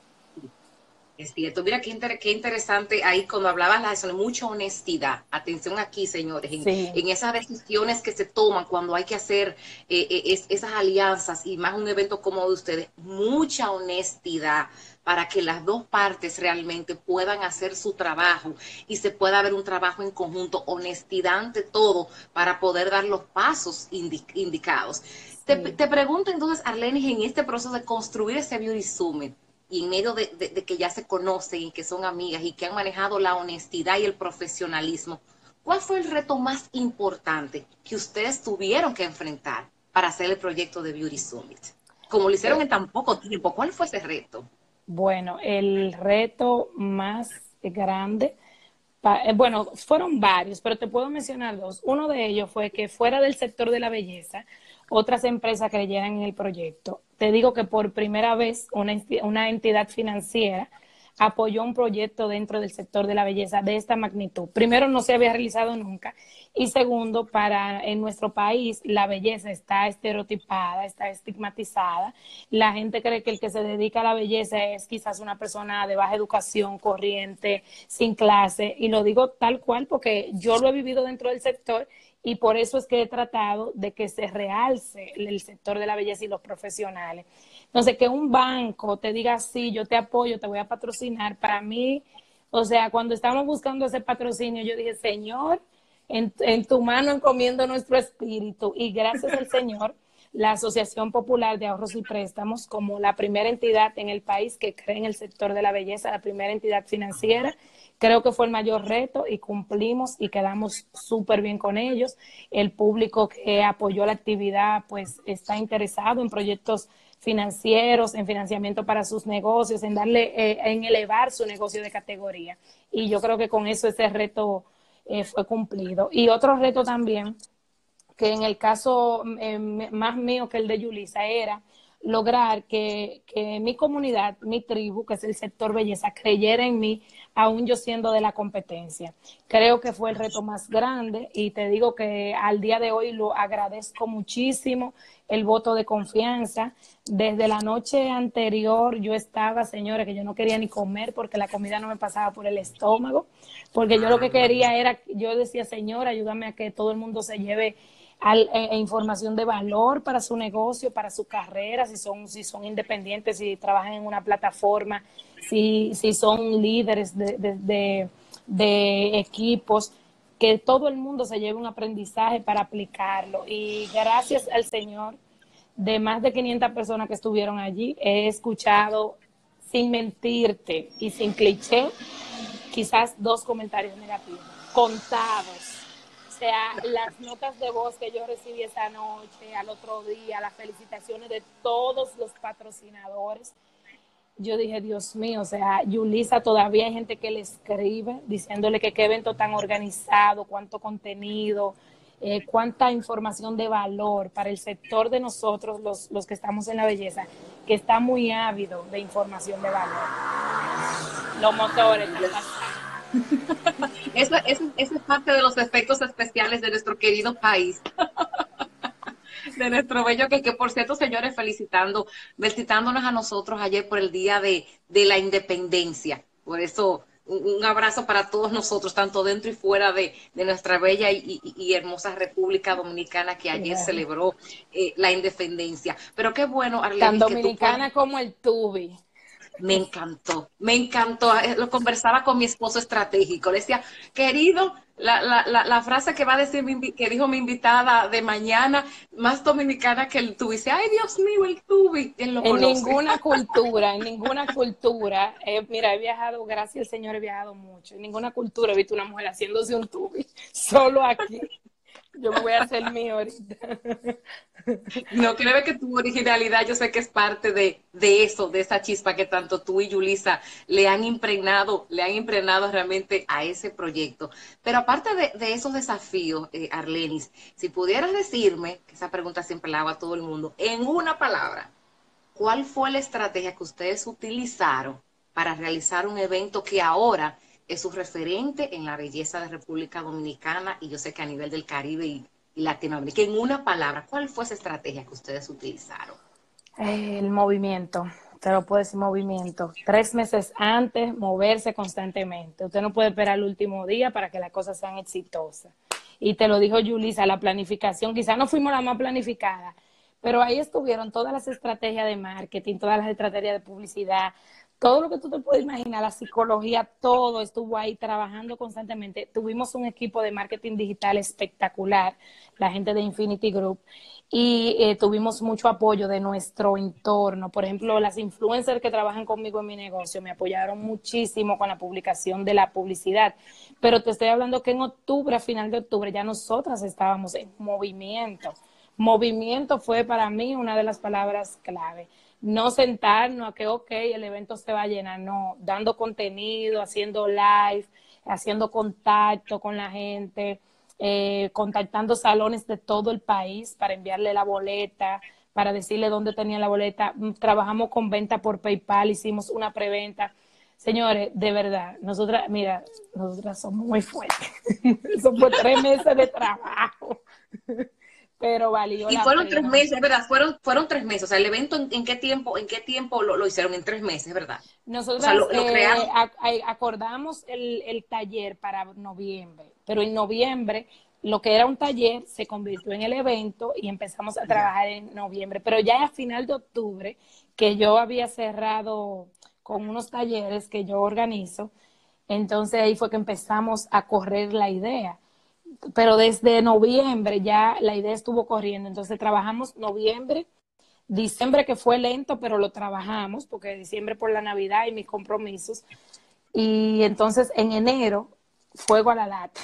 Es cierto, mira qué, inter qué interesante ahí cuando hablabas la de mucha honestidad. Atención aquí, señores, en,
Sí,
en esas decisiones que se toman cuando hay que hacer eh, eh, es, esas alianzas y más un evento como de ustedes, mucha honestidad para que las dos partes realmente puedan hacer su trabajo y se pueda ver un trabajo en conjunto, honestidad ante todo para poder dar los pasos indi indicados. Te,
sí.
te pregunto entonces, Arlenis, en este proceso de construir ese Beauty Summit, y en medio de, de, de, que ya se conocen y que son amigas y que han manejado la honestidad y el profesionalismo, ¿cuál fue el reto más importante que ustedes tuvieron que enfrentar para hacer el proyecto de Beauty Summit? Como lo hicieron
Eh,
en tan poco tiempo, ¿cuál fue ese reto?
bueno, el reto más grande, pa- eh, bueno, fueron varios, pero te puedo mencionar dos. Uno de ellos fue que fuera del sector de la belleza, otras empresas creyeran en el proyecto. Te digo que por primera vez una, enti- una entidad financiera apoyó un proyecto dentro del sector de la belleza de esta magnitud. Primero, no se había realizado nunca. Y segundo, para en nuestro país la belleza está estereotipada, está estigmatizada. La gente cree que el que se dedica a la belleza es quizás una persona de baja educación, corriente, sin clase. Y lo digo tal cual porque yo lo he vivido dentro del sector y por eso es que he tratado de que se realce el sector de la belleza y los profesionales. Entonces, que un banco te diga, sí, yo te apoyo, te voy a patrocinar, para mí, o sea, cuando estábamos buscando ese patrocinio, yo dije, Señor, en, en tu mano encomiendo nuestro espíritu. Y gracias al Señor, la Asociación Popular de Ahorros y Préstamos, como la primera entidad en el país que cree en el sector de la belleza, la primera entidad financiera Creo que fue el mayor reto y cumplimos y quedamos súper bien con ellos. El público que apoyó la actividad pues está interesado en proyectos financieros, en financiamiento para sus negocios, en darle, eh, en elevar su negocio de categoría. Y yo creo que con eso ese reto eh, fue cumplido. Y otro reto también, que en el caso eh, más mío que el de Yulisa, era lograr que, que mi comunidad, mi tribu, que es el sector belleza, creyera en mí, aún yo siendo de la competencia. Creo que fue el reto más grande y te digo que al día de hoy lo agradezco muchísimo, el voto de confianza. Desde la noche anterior yo estaba, señores, que yo no quería ni comer porque la comida no me pasaba por el estómago, porque yo lo que quería era, yo decía, Señor, ayúdame a que todo el mundo se lleve Al, e, información de valor para su negocio, para su carrera, si son, si son independientes, si trabajan en una plataforma, si, si son líderes de, de, de, de equipos, que todo el mundo se lleve un aprendizaje para aplicarlo. Y gracias al Señor, de más de quinientas personas que estuvieron allí, he escuchado, sin mentirte y sin cliché, quizás dos comentarios negativos, contados. O sea, las notas de voz que yo recibí esa noche, al otro día, las felicitaciones de todos los patrocinadores. Yo dije, Dios mío, o sea, Yulisa, todavía hay gente que le escribe diciéndole que qué evento tan organizado, cuánto contenido, eh, cuánta información de valor para el sector de nosotros, los, los que estamos en la belleza, que está muy ávido de información de valor. Los motores,
Eso, eso, eso es parte de los efectos especiales de nuestro querido país, de nuestro bello que, que por cierto, señores, felicitando, felicitándonos a nosotros ayer por el Día de, de la Independencia. Por eso, un, un abrazo para todos nosotros, tanto dentro y fuera de, de nuestra bella y, y, y hermosa República Dominicana que ayer yeah. celebró eh, la independencia. Pero qué bueno, Arlenis,
tan dominicana que tú puedes... como el tubi.
Me encantó, me encantó. Lo conversaba con mi esposo estratégico. Le decía, querido, la, la, la, la frase que va a decir, mi, que dijo mi invitada de mañana, más dominicana que el tubi. Dice, ay, Dios mío, el tubi. Él lo
en
conoce.
Ninguna cultura, en ninguna cultura. Eh, mira, he viajado, gracias al Señor, he viajado mucho. En ninguna cultura he visto una mujer haciéndose un tubi. Solo aquí. Yo me voy a hacer mío ahorita.
No, creo que tu originalidad, yo sé que es parte de, de eso, de esa chispa que tanto tú y Yulisa le han impregnado, le han impregnado realmente a ese proyecto. Pero aparte de, de esos desafíos, eh, Arlenis, si pudieras decirme, que esa pregunta siempre la hago a todo el mundo, en una palabra, ¿cuál fue la estrategia que ustedes utilizaron para realizar un evento que ahora es su referente en la belleza de República Dominicana y yo sé que a nivel del Caribe y, y Latinoamérica? En una palabra, ¿cuál fue esa estrategia que ustedes utilizaron?
El movimiento, te lo puedo decir, movimiento. Tres meses antes, moverse constantemente. Usted no puede esperar el último día para que las cosas sean exitosas. Y te lo dijo Yulisa, la planificación, quizás no fuimos la más planificada, pero ahí estuvieron todas las estrategias de marketing, todas las estrategias de publicidad, todo lo que tú te puedes imaginar, la psicología, todo estuvo ahí trabajando constantemente. Tuvimos un equipo de marketing digital espectacular, la gente de Infinity Group, y eh, tuvimos mucho apoyo de nuestro entorno. Por ejemplo, las influencers que trabajan conmigo en mi negocio me apoyaron muchísimo con la publicación de la publicidad. Pero te estoy hablando que en octubre, a final de octubre, ya nosotras estábamos en movimiento. Movimiento fue para mí una de las palabras clave. No sentarnos a que, ok, el evento se va a llenar, no, dando contenido, haciendo live, haciendo contacto con la gente, eh, contactando salones de todo el país para enviarle la boleta, para decirle dónde tenía la boleta. Trabajamos con venta por PayPal, hicimos una preventa. Señores, de verdad, nosotras, mira, nosotras somos muy fuertes. Eso fue tres meses de trabajo. Pero valió
y
la
fueron
pena.
tres meses, ¿verdad? Fueron, fueron tres meses. O sea, el evento, ¿en, en qué tiempo, en qué tiempo lo, lo hicieron? En tres meses, ¿verdad?
Nosotros
o sea, lo, lo
eh, a, a, acordamos el, el taller para noviembre, pero en noviembre lo que era un taller se convirtió en el evento y empezamos a trabajar yeah. en noviembre. Pero ya a final de octubre, que yo había cerrado con unos talleres que yo organizo, entonces ahí fue que empezamos a correr la idea. Pero desde noviembre ya la idea estuvo corriendo, entonces trabajamos noviembre, diciembre que fue lento, pero lo trabajamos, porque diciembre por la Navidad y mis compromisos, y entonces en enero, fuego a la lata.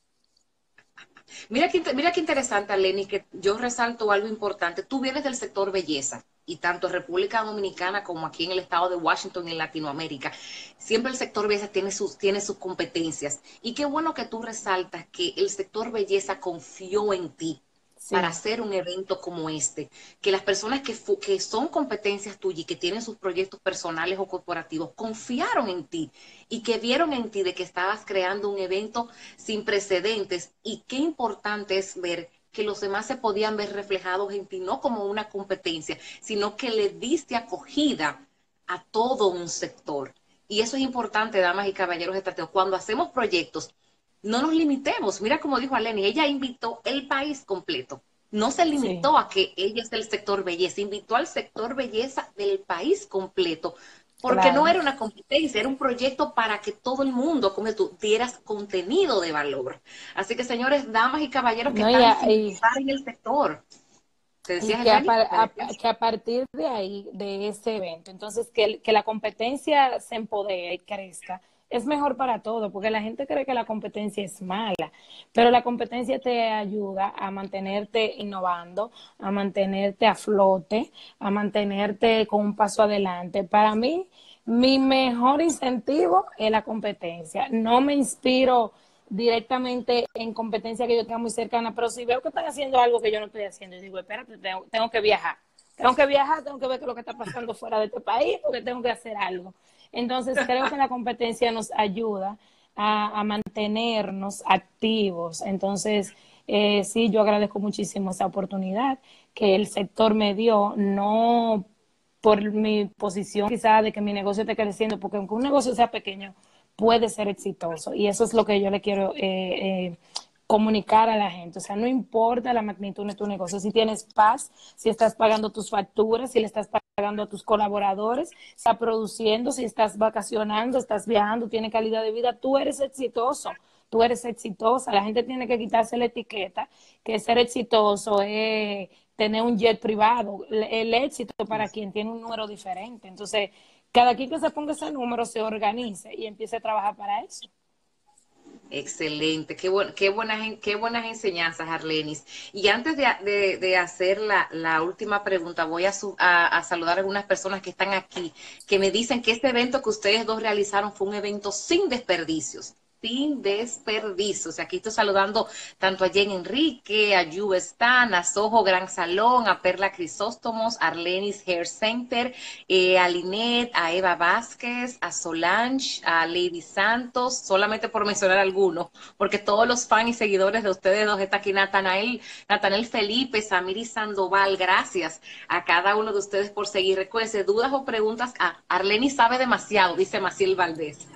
Mira qué, mira qué interesante, Lenny, que yo resalto algo importante. Tú vienes del sector belleza y tanto en República Dominicana como aquí en el estado de Washington y en Latinoamérica, siempre el sector belleza tiene sus, tiene sus competencias. Y qué bueno que tú resaltas que el sector belleza confió en ti. Sí. Para hacer un evento como este, que las personas que, que son competencias tuyas y que tienen sus proyectos personales o corporativos confiaron en ti y que vieron en ti de que estabas creando un evento sin precedentes, y qué importante es ver que los demás se podían ver reflejados en ti, no como una competencia, sino que le diste acogida a todo un sector. Y eso es importante, damas y caballeros estratégicos, cuando hacemos proyectos. No nos limitemos. Mira como dijo Aleni, ella invitó el país completo. No se limitó sí. a que ella es del sector belleza, invitó al sector belleza del país completo, porque claro. no era una competencia, era un proyecto para que todo el mundo, como tú, dieras contenido de valor. Así que, señores, damas y caballeros que no, están sin y, estar en el sector. ¿Te decías,
y que, a, a, que a partir de ahí, de ese evento, entonces que, que la competencia se empodere y crezca, es mejor para todo, porque la gente cree que la competencia es mala, pero la competencia te ayuda a mantenerte innovando, a mantenerte a flote, a mantenerte con un paso adelante. Para mí, mi mejor incentivo es la competencia. No me inspiro directamente en competencia que yo tenga muy cercana, pero si veo que están haciendo algo que yo no estoy haciendo, y digo, espérate, tengo, tengo que viajar. Tengo que viajar, tengo que ver qué es lo que está pasando fuera de este país, porque tengo que hacer algo. Entonces, creo que la competencia nos ayuda a, a mantenernos activos. Entonces, eh, sí, yo agradezco muchísimo esa oportunidad que el sector me dio, no por mi posición quizá de que mi negocio esté creciendo, porque aunque un negocio sea pequeño, puede ser exitoso. Y eso es lo que yo le quiero eh, eh, comunicar a la gente. O sea, no importa la magnitud de tu negocio, si tienes paz, si estás pagando tus facturas, si le estás pagando a tus colaboradores, si estás produciendo, si estás vacacionando, estás viajando, tienes calidad de vida, tú eres exitoso, tú eres exitosa. La gente tiene que quitarse la etiqueta que ser exitoso es tener un jet privado. El, el éxito para quien tiene un número diferente. Entonces, cada quien que se ponga ese número se organice y empiece a trabajar para eso.
Excelente, qué, bu qué, buenas, qué buenas enseñanzas, Arlenis. Y antes de, de, de hacer la, la última pregunta, voy a, su, a, a saludar a algunas personas que están aquí, que me dicen que este evento que ustedes dos realizaron fue un evento sin desperdicios. Sin desperdicios. Aquí estoy saludando tanto a Jen Enrique, a Yu Stan, a Soho Gran Salón, a Perla Crisóstomos, a Arlenis Hair Center, eh, a Linet, a Eva Vázquez, a Solange, a Lady Santos, solamente por mencionar algunos, porque todos los fans y seguidores de ustedes dos está aquí. Natanael, Natanael Felipe, Samiri Sandoval, gracias a cada uno de ustedes por seguir. Recuerden, dudas o preguntas, ah, Arlenis sabe demasiado, dice Maciel Valdés.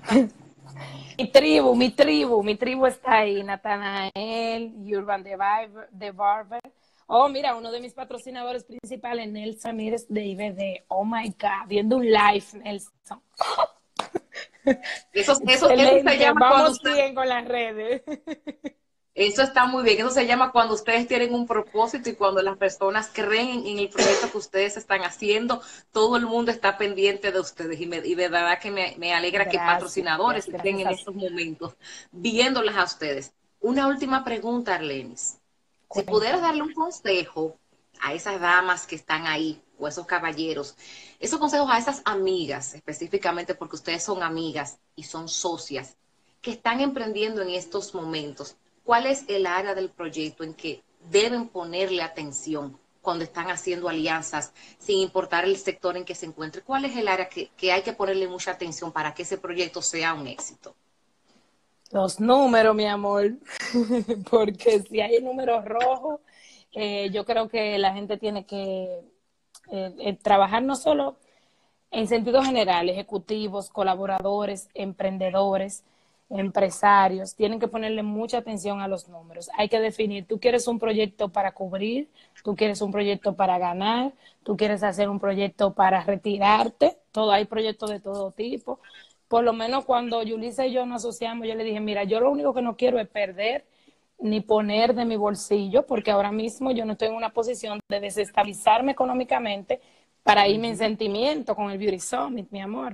Mi tribu, mi tribu, mi tribu está ahí, Natanael, Urban The Barber, The Barber. Oh, mira, uno de mis patrocinadores principales, Nelson Ramírez de I B D. Oh my God, viendo un live, Nelson.
Eso, eso, eso se llama
Vamos usted... bien con las redes.
Eso está muy bien, eso se llama cuando ustedes tienen un propósito y cuando las personas creen en el proyecto que ustedes están haciendo, todo el mundo está pendiente de ustedes y, me, y de verdad que me, me alegra gracias, que patrocinadores gracias, estén gracias. en estos momentos viéndolas a ustedes. Una última pregunta, Arlenis. Si pudieras darle un consejo a esas damas que están ahí o esos caballeros, esos consejos a esas amigas, específicamente porque ustedes son amigas y son socias, que están emprendiendo en estos momentos, ¿cuál es el área del proyecto en que deben ponerle atención cuando están haciendo alianzas, sin importar el sector en que se encuentre? ¿Cuál es el área que, que hay que ponerle mucha atención para que ese proyecto sea un éxito?
Los números, mi amor, porque si hay números rojos, eh, yo creo que la gente tiene que eh, eh, trabajar no solo en sentido general, ejecutivos, colaboradores, emprendedores, empresarios, tienen que ponerle mucha atención a los números. Hay que definir, tú quieres un proyecto para cubrir, tú quieres un proyecto para ganar, tú quieres hacer un proyecto para retirarte, todo, hay proyectos de todo tipo. Por lo menos cuando Yulisa y yo nos asociamos, yo le dije, mira, yo lo único que no quiero es perder ni poner de mi bolsillo, porque ahora mismo yo no estoy en una posición de desestabilizarme económicamente para irme en sentimiento con el Beauty Summit, mi amor.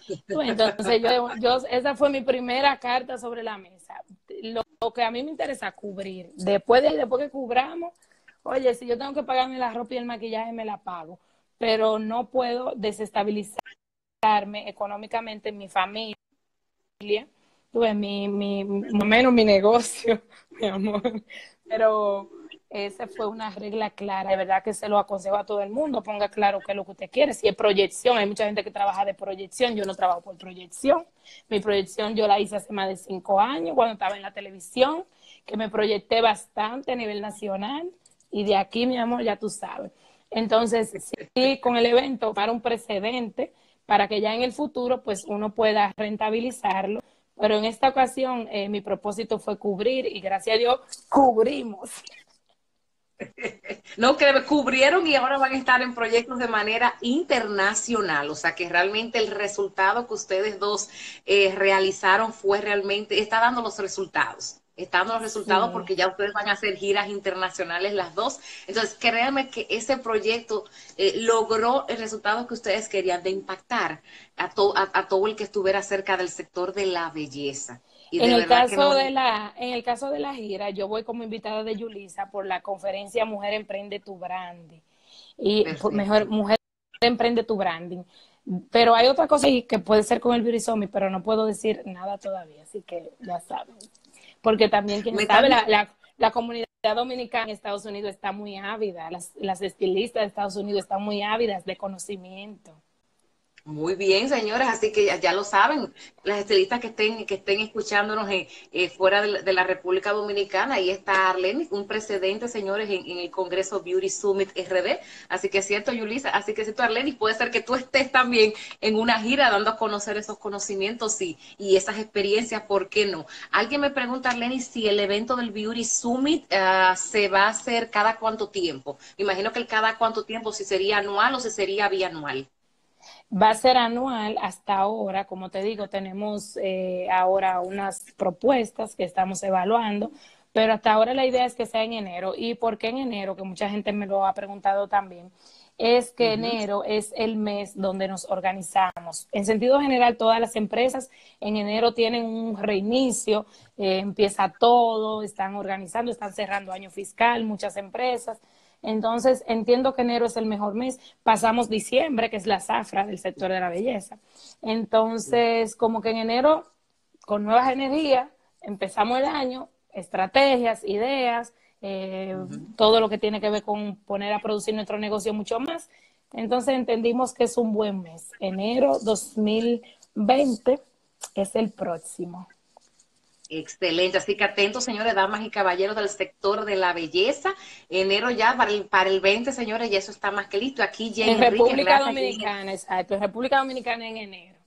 Entonces, yo, yo, esa fue mi primera carta sobre la mesa. Lo, lo que a mí me interesa cubrir. Después de después que cubramos, oye, si yo tengo que pagarme la ropa y el maquillaje, me la pago. Pero no puedo desestabilizarme económicamente en mi familia. Tuve mi, mi, menos mi negocio, mi amor. Pero esa fue una regla clara. De verdad que se lo aconsejo a todo el mundo. Ponga claro qué es lo que usted quiere. Si es proyección, hay mucha gente que trabaja de proyección. Yo no trabajo por proyección. Mi proyección yo la hice hace más de cinco años cuando estaba en la televisión, que me proyecté bastante a nivel nacional. Y de aquí, mi amor, ya tú sabes. Entonces, sí, con el evento para un precedente para que ya en el futuro pues uno pueda rentabilizarlo. Pero en esta ocasión eh, mi propósito fue cubrir y gracias a Dios cubrimos.
No, que cubrieron y ahora van a estar en proyectos de manera internacional, o sea que realmente el resultado que ustedes dos eh, realizaron fue realmente, está dando los resultados. Está dando los resultados sí. Porque ya ustedes van a hacer giras internacionales las dos. Entonces, créanme que ese proyecto eh, logró el resultado que ustedes querían de impactar a, to a, a todo el que estuviera cerca del sector de la belleza. Y
en,
de
el caso
no...
de la, en el caso de la gira, yo voy como invitada de Yulisa por la conferencia Mujer Emprende tu Branding. Y mejor, Mujer Emprende tu Branding. Pero hay otra cosa que puede ser con el Beauty Summit, pero no puedo decir nada todavía, así que ya saben. Porque también, quién sabe, la, la, la comunidad dominicana en Estados Unidos está muy ávida, las, las estilistas de Estados Unidos están muy ávidas de conocimiento.
Muy bien, señores, así que ya, ya lo saben, las estilistas que estén, que estén escuchándonos en, eh, fuera de la, de la República Dominicana, ahí está Arlenis, un precedente, señores, en, en el Congreso Beauty Summit R D, así que es cierto, Yulisa, así que es cierto, Arlenis, puede ser que tú estés también en una gira dando a conocer esos conocimientos y, y esas experiencias, ¿por qué no? Alguien me pregunta, Arlenis, si el evento del Beauty Summit uh, se va a hacer cada cuánto tiempo. Me imagino que el cada cuánto tiempo, si sería anual o si sería bianual.
Va a ser anual hasta ahora, como te digo, tenemos eh, ahora unas propuestas que estamos evaluando, pero hasta ahora la idea es que sea en enero. ¿Y por qué en enero? Que mucha gente me lo ha preguntado también. Es que uh-huh. enero es el mes donde nos organizamos. En sentido general, todas las empresas en enero tienen un reinicio, eh, empieza todo, están organizando, están cerrando año fiscal, muchas empresas. Entonces, entiendo que enero es el mejor mes. Pasamos diciembre, que es la zafra del sector de la belleza. Entonces, como que en enero, con nuevas energías, empezamos el año, estrategias, ideas, eh, uh-huh. todo lo que tiene que ver con poner a producir nuestro negocio mucho más. Entonces, entendimos que es un buen mes. Enero dos mil veinte es el próximo.
Excelente, así que atentos, señores, damas y caballeros del sector de la belleza. Enero ya para el, para el veinte, señores, y eso está más que listo. Aquí Jenny
en
Enrique,
República Dominicana, exacto, en República Dominicana en enero.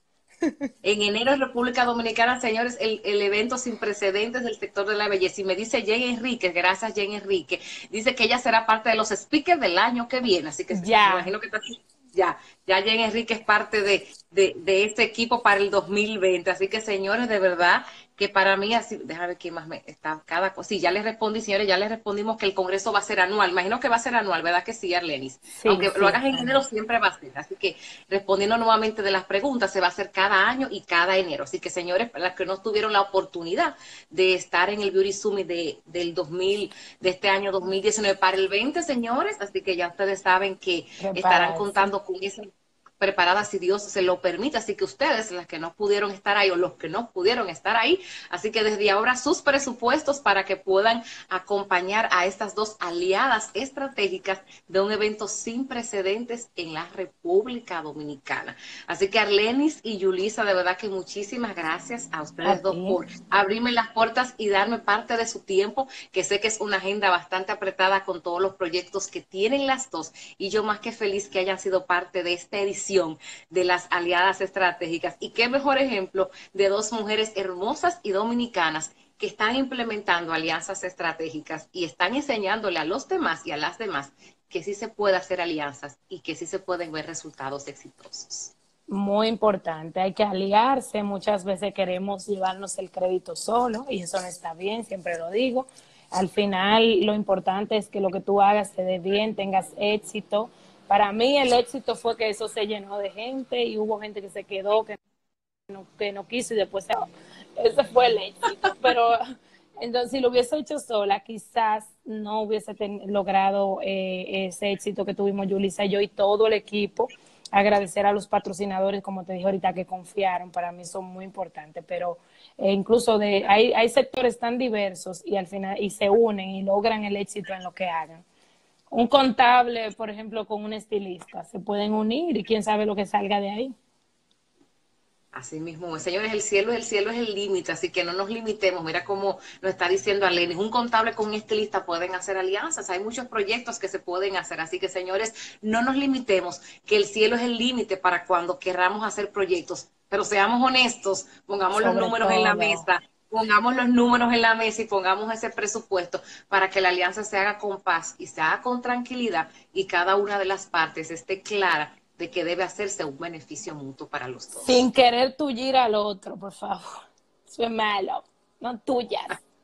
En enero en República Dominicana, señores, el, el evento sin precedentes del sector de la belleza. Y me dice Jenny Enrique, gracias Jenny Enrique, dice que ella será parte de los speakers del año que viene, así que
ya.
me imagino que está aquí. Ya, ya Jenny Enrique es parte de, de, de este equipo para el dos mil veinte. Así que, señores, de verdad que para mí, así, déjame ver qué más me está cada cosa. Sí, ya les respondí, señores, ya les respondimos que el Congreso va a ser anual. Imagino que va a ser anual, ¿verdad que sí, Arlenis?
Sí,
Aunque
sí,
lo hagas en
sí.
enero, siempre va a ser. Así que, respondiendo nuevamente de las preguntas, se va a hacer cada año y cada enero. Así que, señores, para las que no tuvieron la oportunidad de estar en el Beauty Summit de, del dos mil, de este año dos mil diecinueve para el veinte, señores, así que ya ustedes saben que
Prepárate.
Estarán contando con ese preparada si Dios se lo permite, así que ustedes, las que no pudieron estar ahí o los que no pudieron estar ahí, así que desde ahora sus presupuestos para que puedan acompañar a estas dos aliadas estratégicas de un evento sin precedentes en la República Dominicana. Así que Arlenis y Yulisa, de verdad que muchísimas gracias a ustedes
¿A
dos
ti?
por abrirme las puertas y darme parte de su tiempo, que sé que es una agenda bastante apretada con todos los proyectos que tienen las dos, y yo más que feliz que hayan sido parte de esta edición de las aliadas estratégicas. Y qué mejor ejemplo de dos mujeres hermosas y dominicanas que están implementando alianzas estratégicas y están enseñándole a los demás y a las demás que sí se puede hacer alianzas y que sí se pueden ver resultados exitosos.
Muy importante, hay que aliarse. Muchas veces queremos llevarnos el crédito solo y eso no está bien, siempre lo digo. Al final lo importante es que lo que tú hagas se dé bien, tengas éxito. Para mí el éxito fue que eso se llenó de gente y hubo gente que se quedó, que no, que no quiso y después se... ese fue el éxito. Pero entonces, si lo hubiese hecho sola, quizás no hubiese ten, logrado eh, ese éxito que tuvimos Yulisa y yo y todo el equipo. Agradecer a los patrocinadores, como te dije ahorita, que confiaron, para mí son muy importantes, pero eh, incluso de hay, hay sectores tan diversos y al final y se unen y logran el éxito en lo que hagan. Un contable, por ejemplo, con un estilista, se pueden unir y quién sabe lo que salga de ahí.
Así mismo, señores, el cielo es el cielo es el límite, así que no nos limitemos. Mira cómo nos está diciendo Arlenis, un contable con un estilista pueden hacer alianzas, hay muchos proyectos que se pueden hacer, así que señores, no nos limitemos, que el cielo es el límite para cuando queramos hacer proyectos, pero seamos honestos, pongamos
Sobre
los números
todo.
en la mesa, pongamos los números en la mesa y pongamos ese presupuesto para que la alianza se haga con paz y se haga con tranquilidad y cada una de las partes esté clara de que debe hacerse un beneficio mutuo para los dos.
Sin querer tullir al otro, por favor. Eso es malo, no tuyas.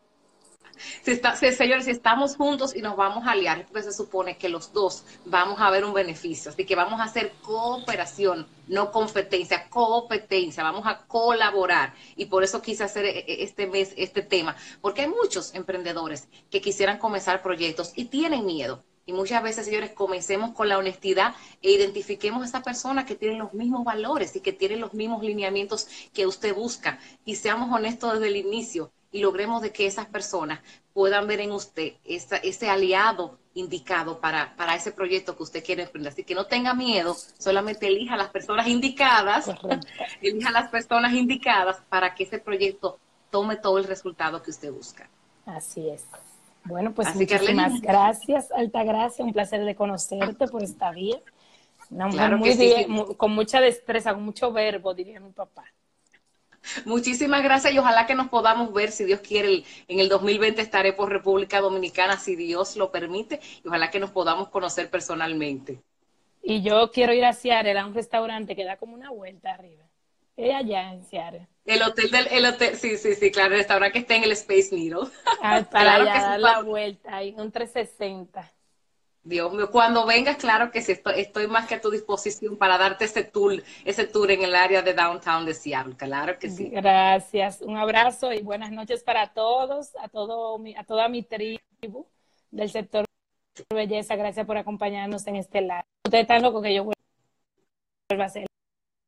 Si está, si, señores, si estamos juntos y nos vamos a aliar, porque se supone que los dos vamos a ver un beneficio. Así que vamos a hacer cooperación, no competencia, competencia. Vamos a colaborar. Y por eso quise hacer este mes este tema, porque hay muchos emprendedores que quisieran comenzar proyectos y tienen miedo. Y muchas veces, señores, comencemos con la honestidad e identifiquemos a esa persona que tiene los mismos valores y que tiene los mismos lineamientos que usted busca. Y seamos honestos desde el inicio y logremos de que esas personas puedan ver en usted esa, ese aliado indicado para, para ese proyecto que usted quiere emprender. Así que no tenga miedo, solamente elija a las personas indicadas, elija a las personas indicadas para que ese proyecto tome todo el resultado que usted busca.
Así es. Bueno, pues
Así
muchísimas
que,
gracias, Altagracia, un placer de conocerte por esta vía. Una mujer
claro
muy
que sí,
bien,
sí.
muy, con mucha destreza, con mucho verbo, diría mi papá.
Muchísimas gracias y ojalá que nos podamos ver, si Dios quiere, el, en el dos mil veinte estaré por República Dominicana, si Dios lo permite, y ojalá que nos podamos conocer personalmente.
Y yo quiero ir a Seattle, a un restaurante que da como una vuelta arriba. Es allá en Seattle.
El hotel del, el hotel, sí, sí, sí, claro, el restaurante que está en el Space Needle.
Ah, para
Claro
allá,
que sí,
dar la
cuando,
vuelta, ahí, un trescientos sesenta.
Dios mío, cuando vengas, claro que sí, estoy, estoy más que a tu disposición para darte ese tour, ese tour en el área de downtown de Seattle, claro que sí.
Gracias, un abrazo y buenas noches para todos, a todo mi, a toda mi tribu del sector de belleza. Gracias por acompañarnos en este live. Ustedes están locos que yo vuelva a hacer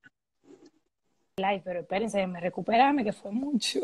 live, pero espérense, me recuperame, que fue mucho.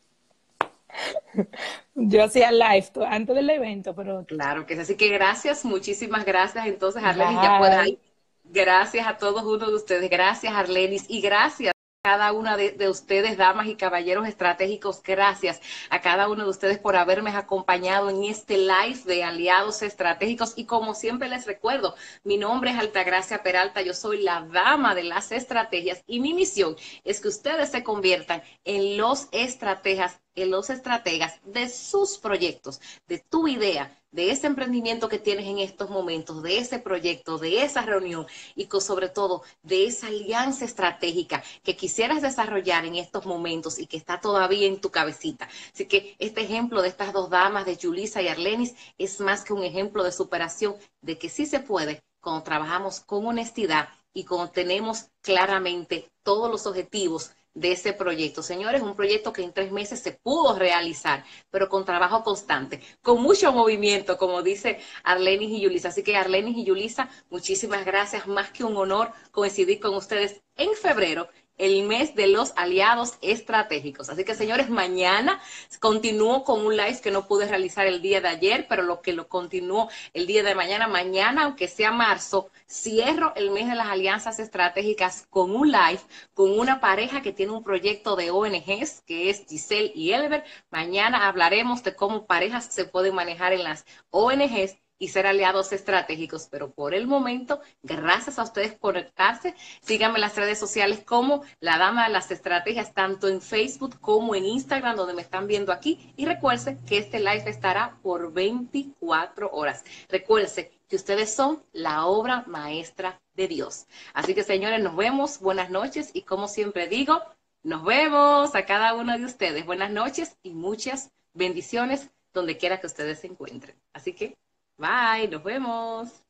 Yo hacía live antes del evento, pero...
Claro que sí, así que gracias, muchísimas gracias. Entonces, Arlenis, ya puedes ahí. Gracias a todos uno de ustedes, gracias, Arlenis, y gracias a cada una de, de ustedes, damas y caballeros estratégicos, gracias a cada uno de ustedes por haberme acompañado en este live de Aliados Estratégicos. Y como siempre les recuerdo, mi nombre es Altagracia Peralta, yo soy la dama de las estrategias y mi misión es que ustedes se conviertan en los estrategas, en los estrategas de sus proyectos, de tu idea, de ese emprendimiento que tienes en estos momentos, de ese proyecto, de esa reunión y con, sobre todo de esa alianza estratégica que quisieras desarrollar en estos momentos y que está todavía en tu cabecita. Así que este ejemplo de estas dos damas, de Yulisa y Arlenis, es más que un ejemplo de superación, de que sí se puede cuando trabajamos con honestidad y cuando tenemos claramente todos los objetivos de ese proyecto. Señores, un proyecto que en tres meses se pudo realizar, pero con trabajo constante, con mucho movimiento, como dice Arlenis y Yulisa. Así que Arlenis y Yulisa, muchísimas gracias, más que un honor coincidir con ustedes en febrero, el mes de los aliados estratégicos. Así que, señores, mañana continúo con un live que no pude realizar el día de ayer, pero lo que lo continúo el día de mañana. Mañana, aunque sea marzo, cierro el mes de las alianzas estratégicas con un live, con una pareja que tiene un proyecto de O N Ges, que es Giselle y Elber. Mañana hablaremos de cómo parejas se pueden manejar en las O N Ges y ser aliados estratégicos, pero por el momento, gracias a ustedes por conectarse. Síganme en las redes sociales como La Dama de las Estrategias, tanto en Facebook como en Instagram, donde me están viendo aquí. Y recuerden que este live estará por veinticuatro horas. Recuerden que ustedes son la obra maestra de Dios. Así que, señores, nos vemos. Buenas noches y, como siempre digo, nos vemos a cada uno de ustedes. Buenas noches y muchas bendiciones donde quiera que ustedes se encuentren. Así que, bye, nos vemos.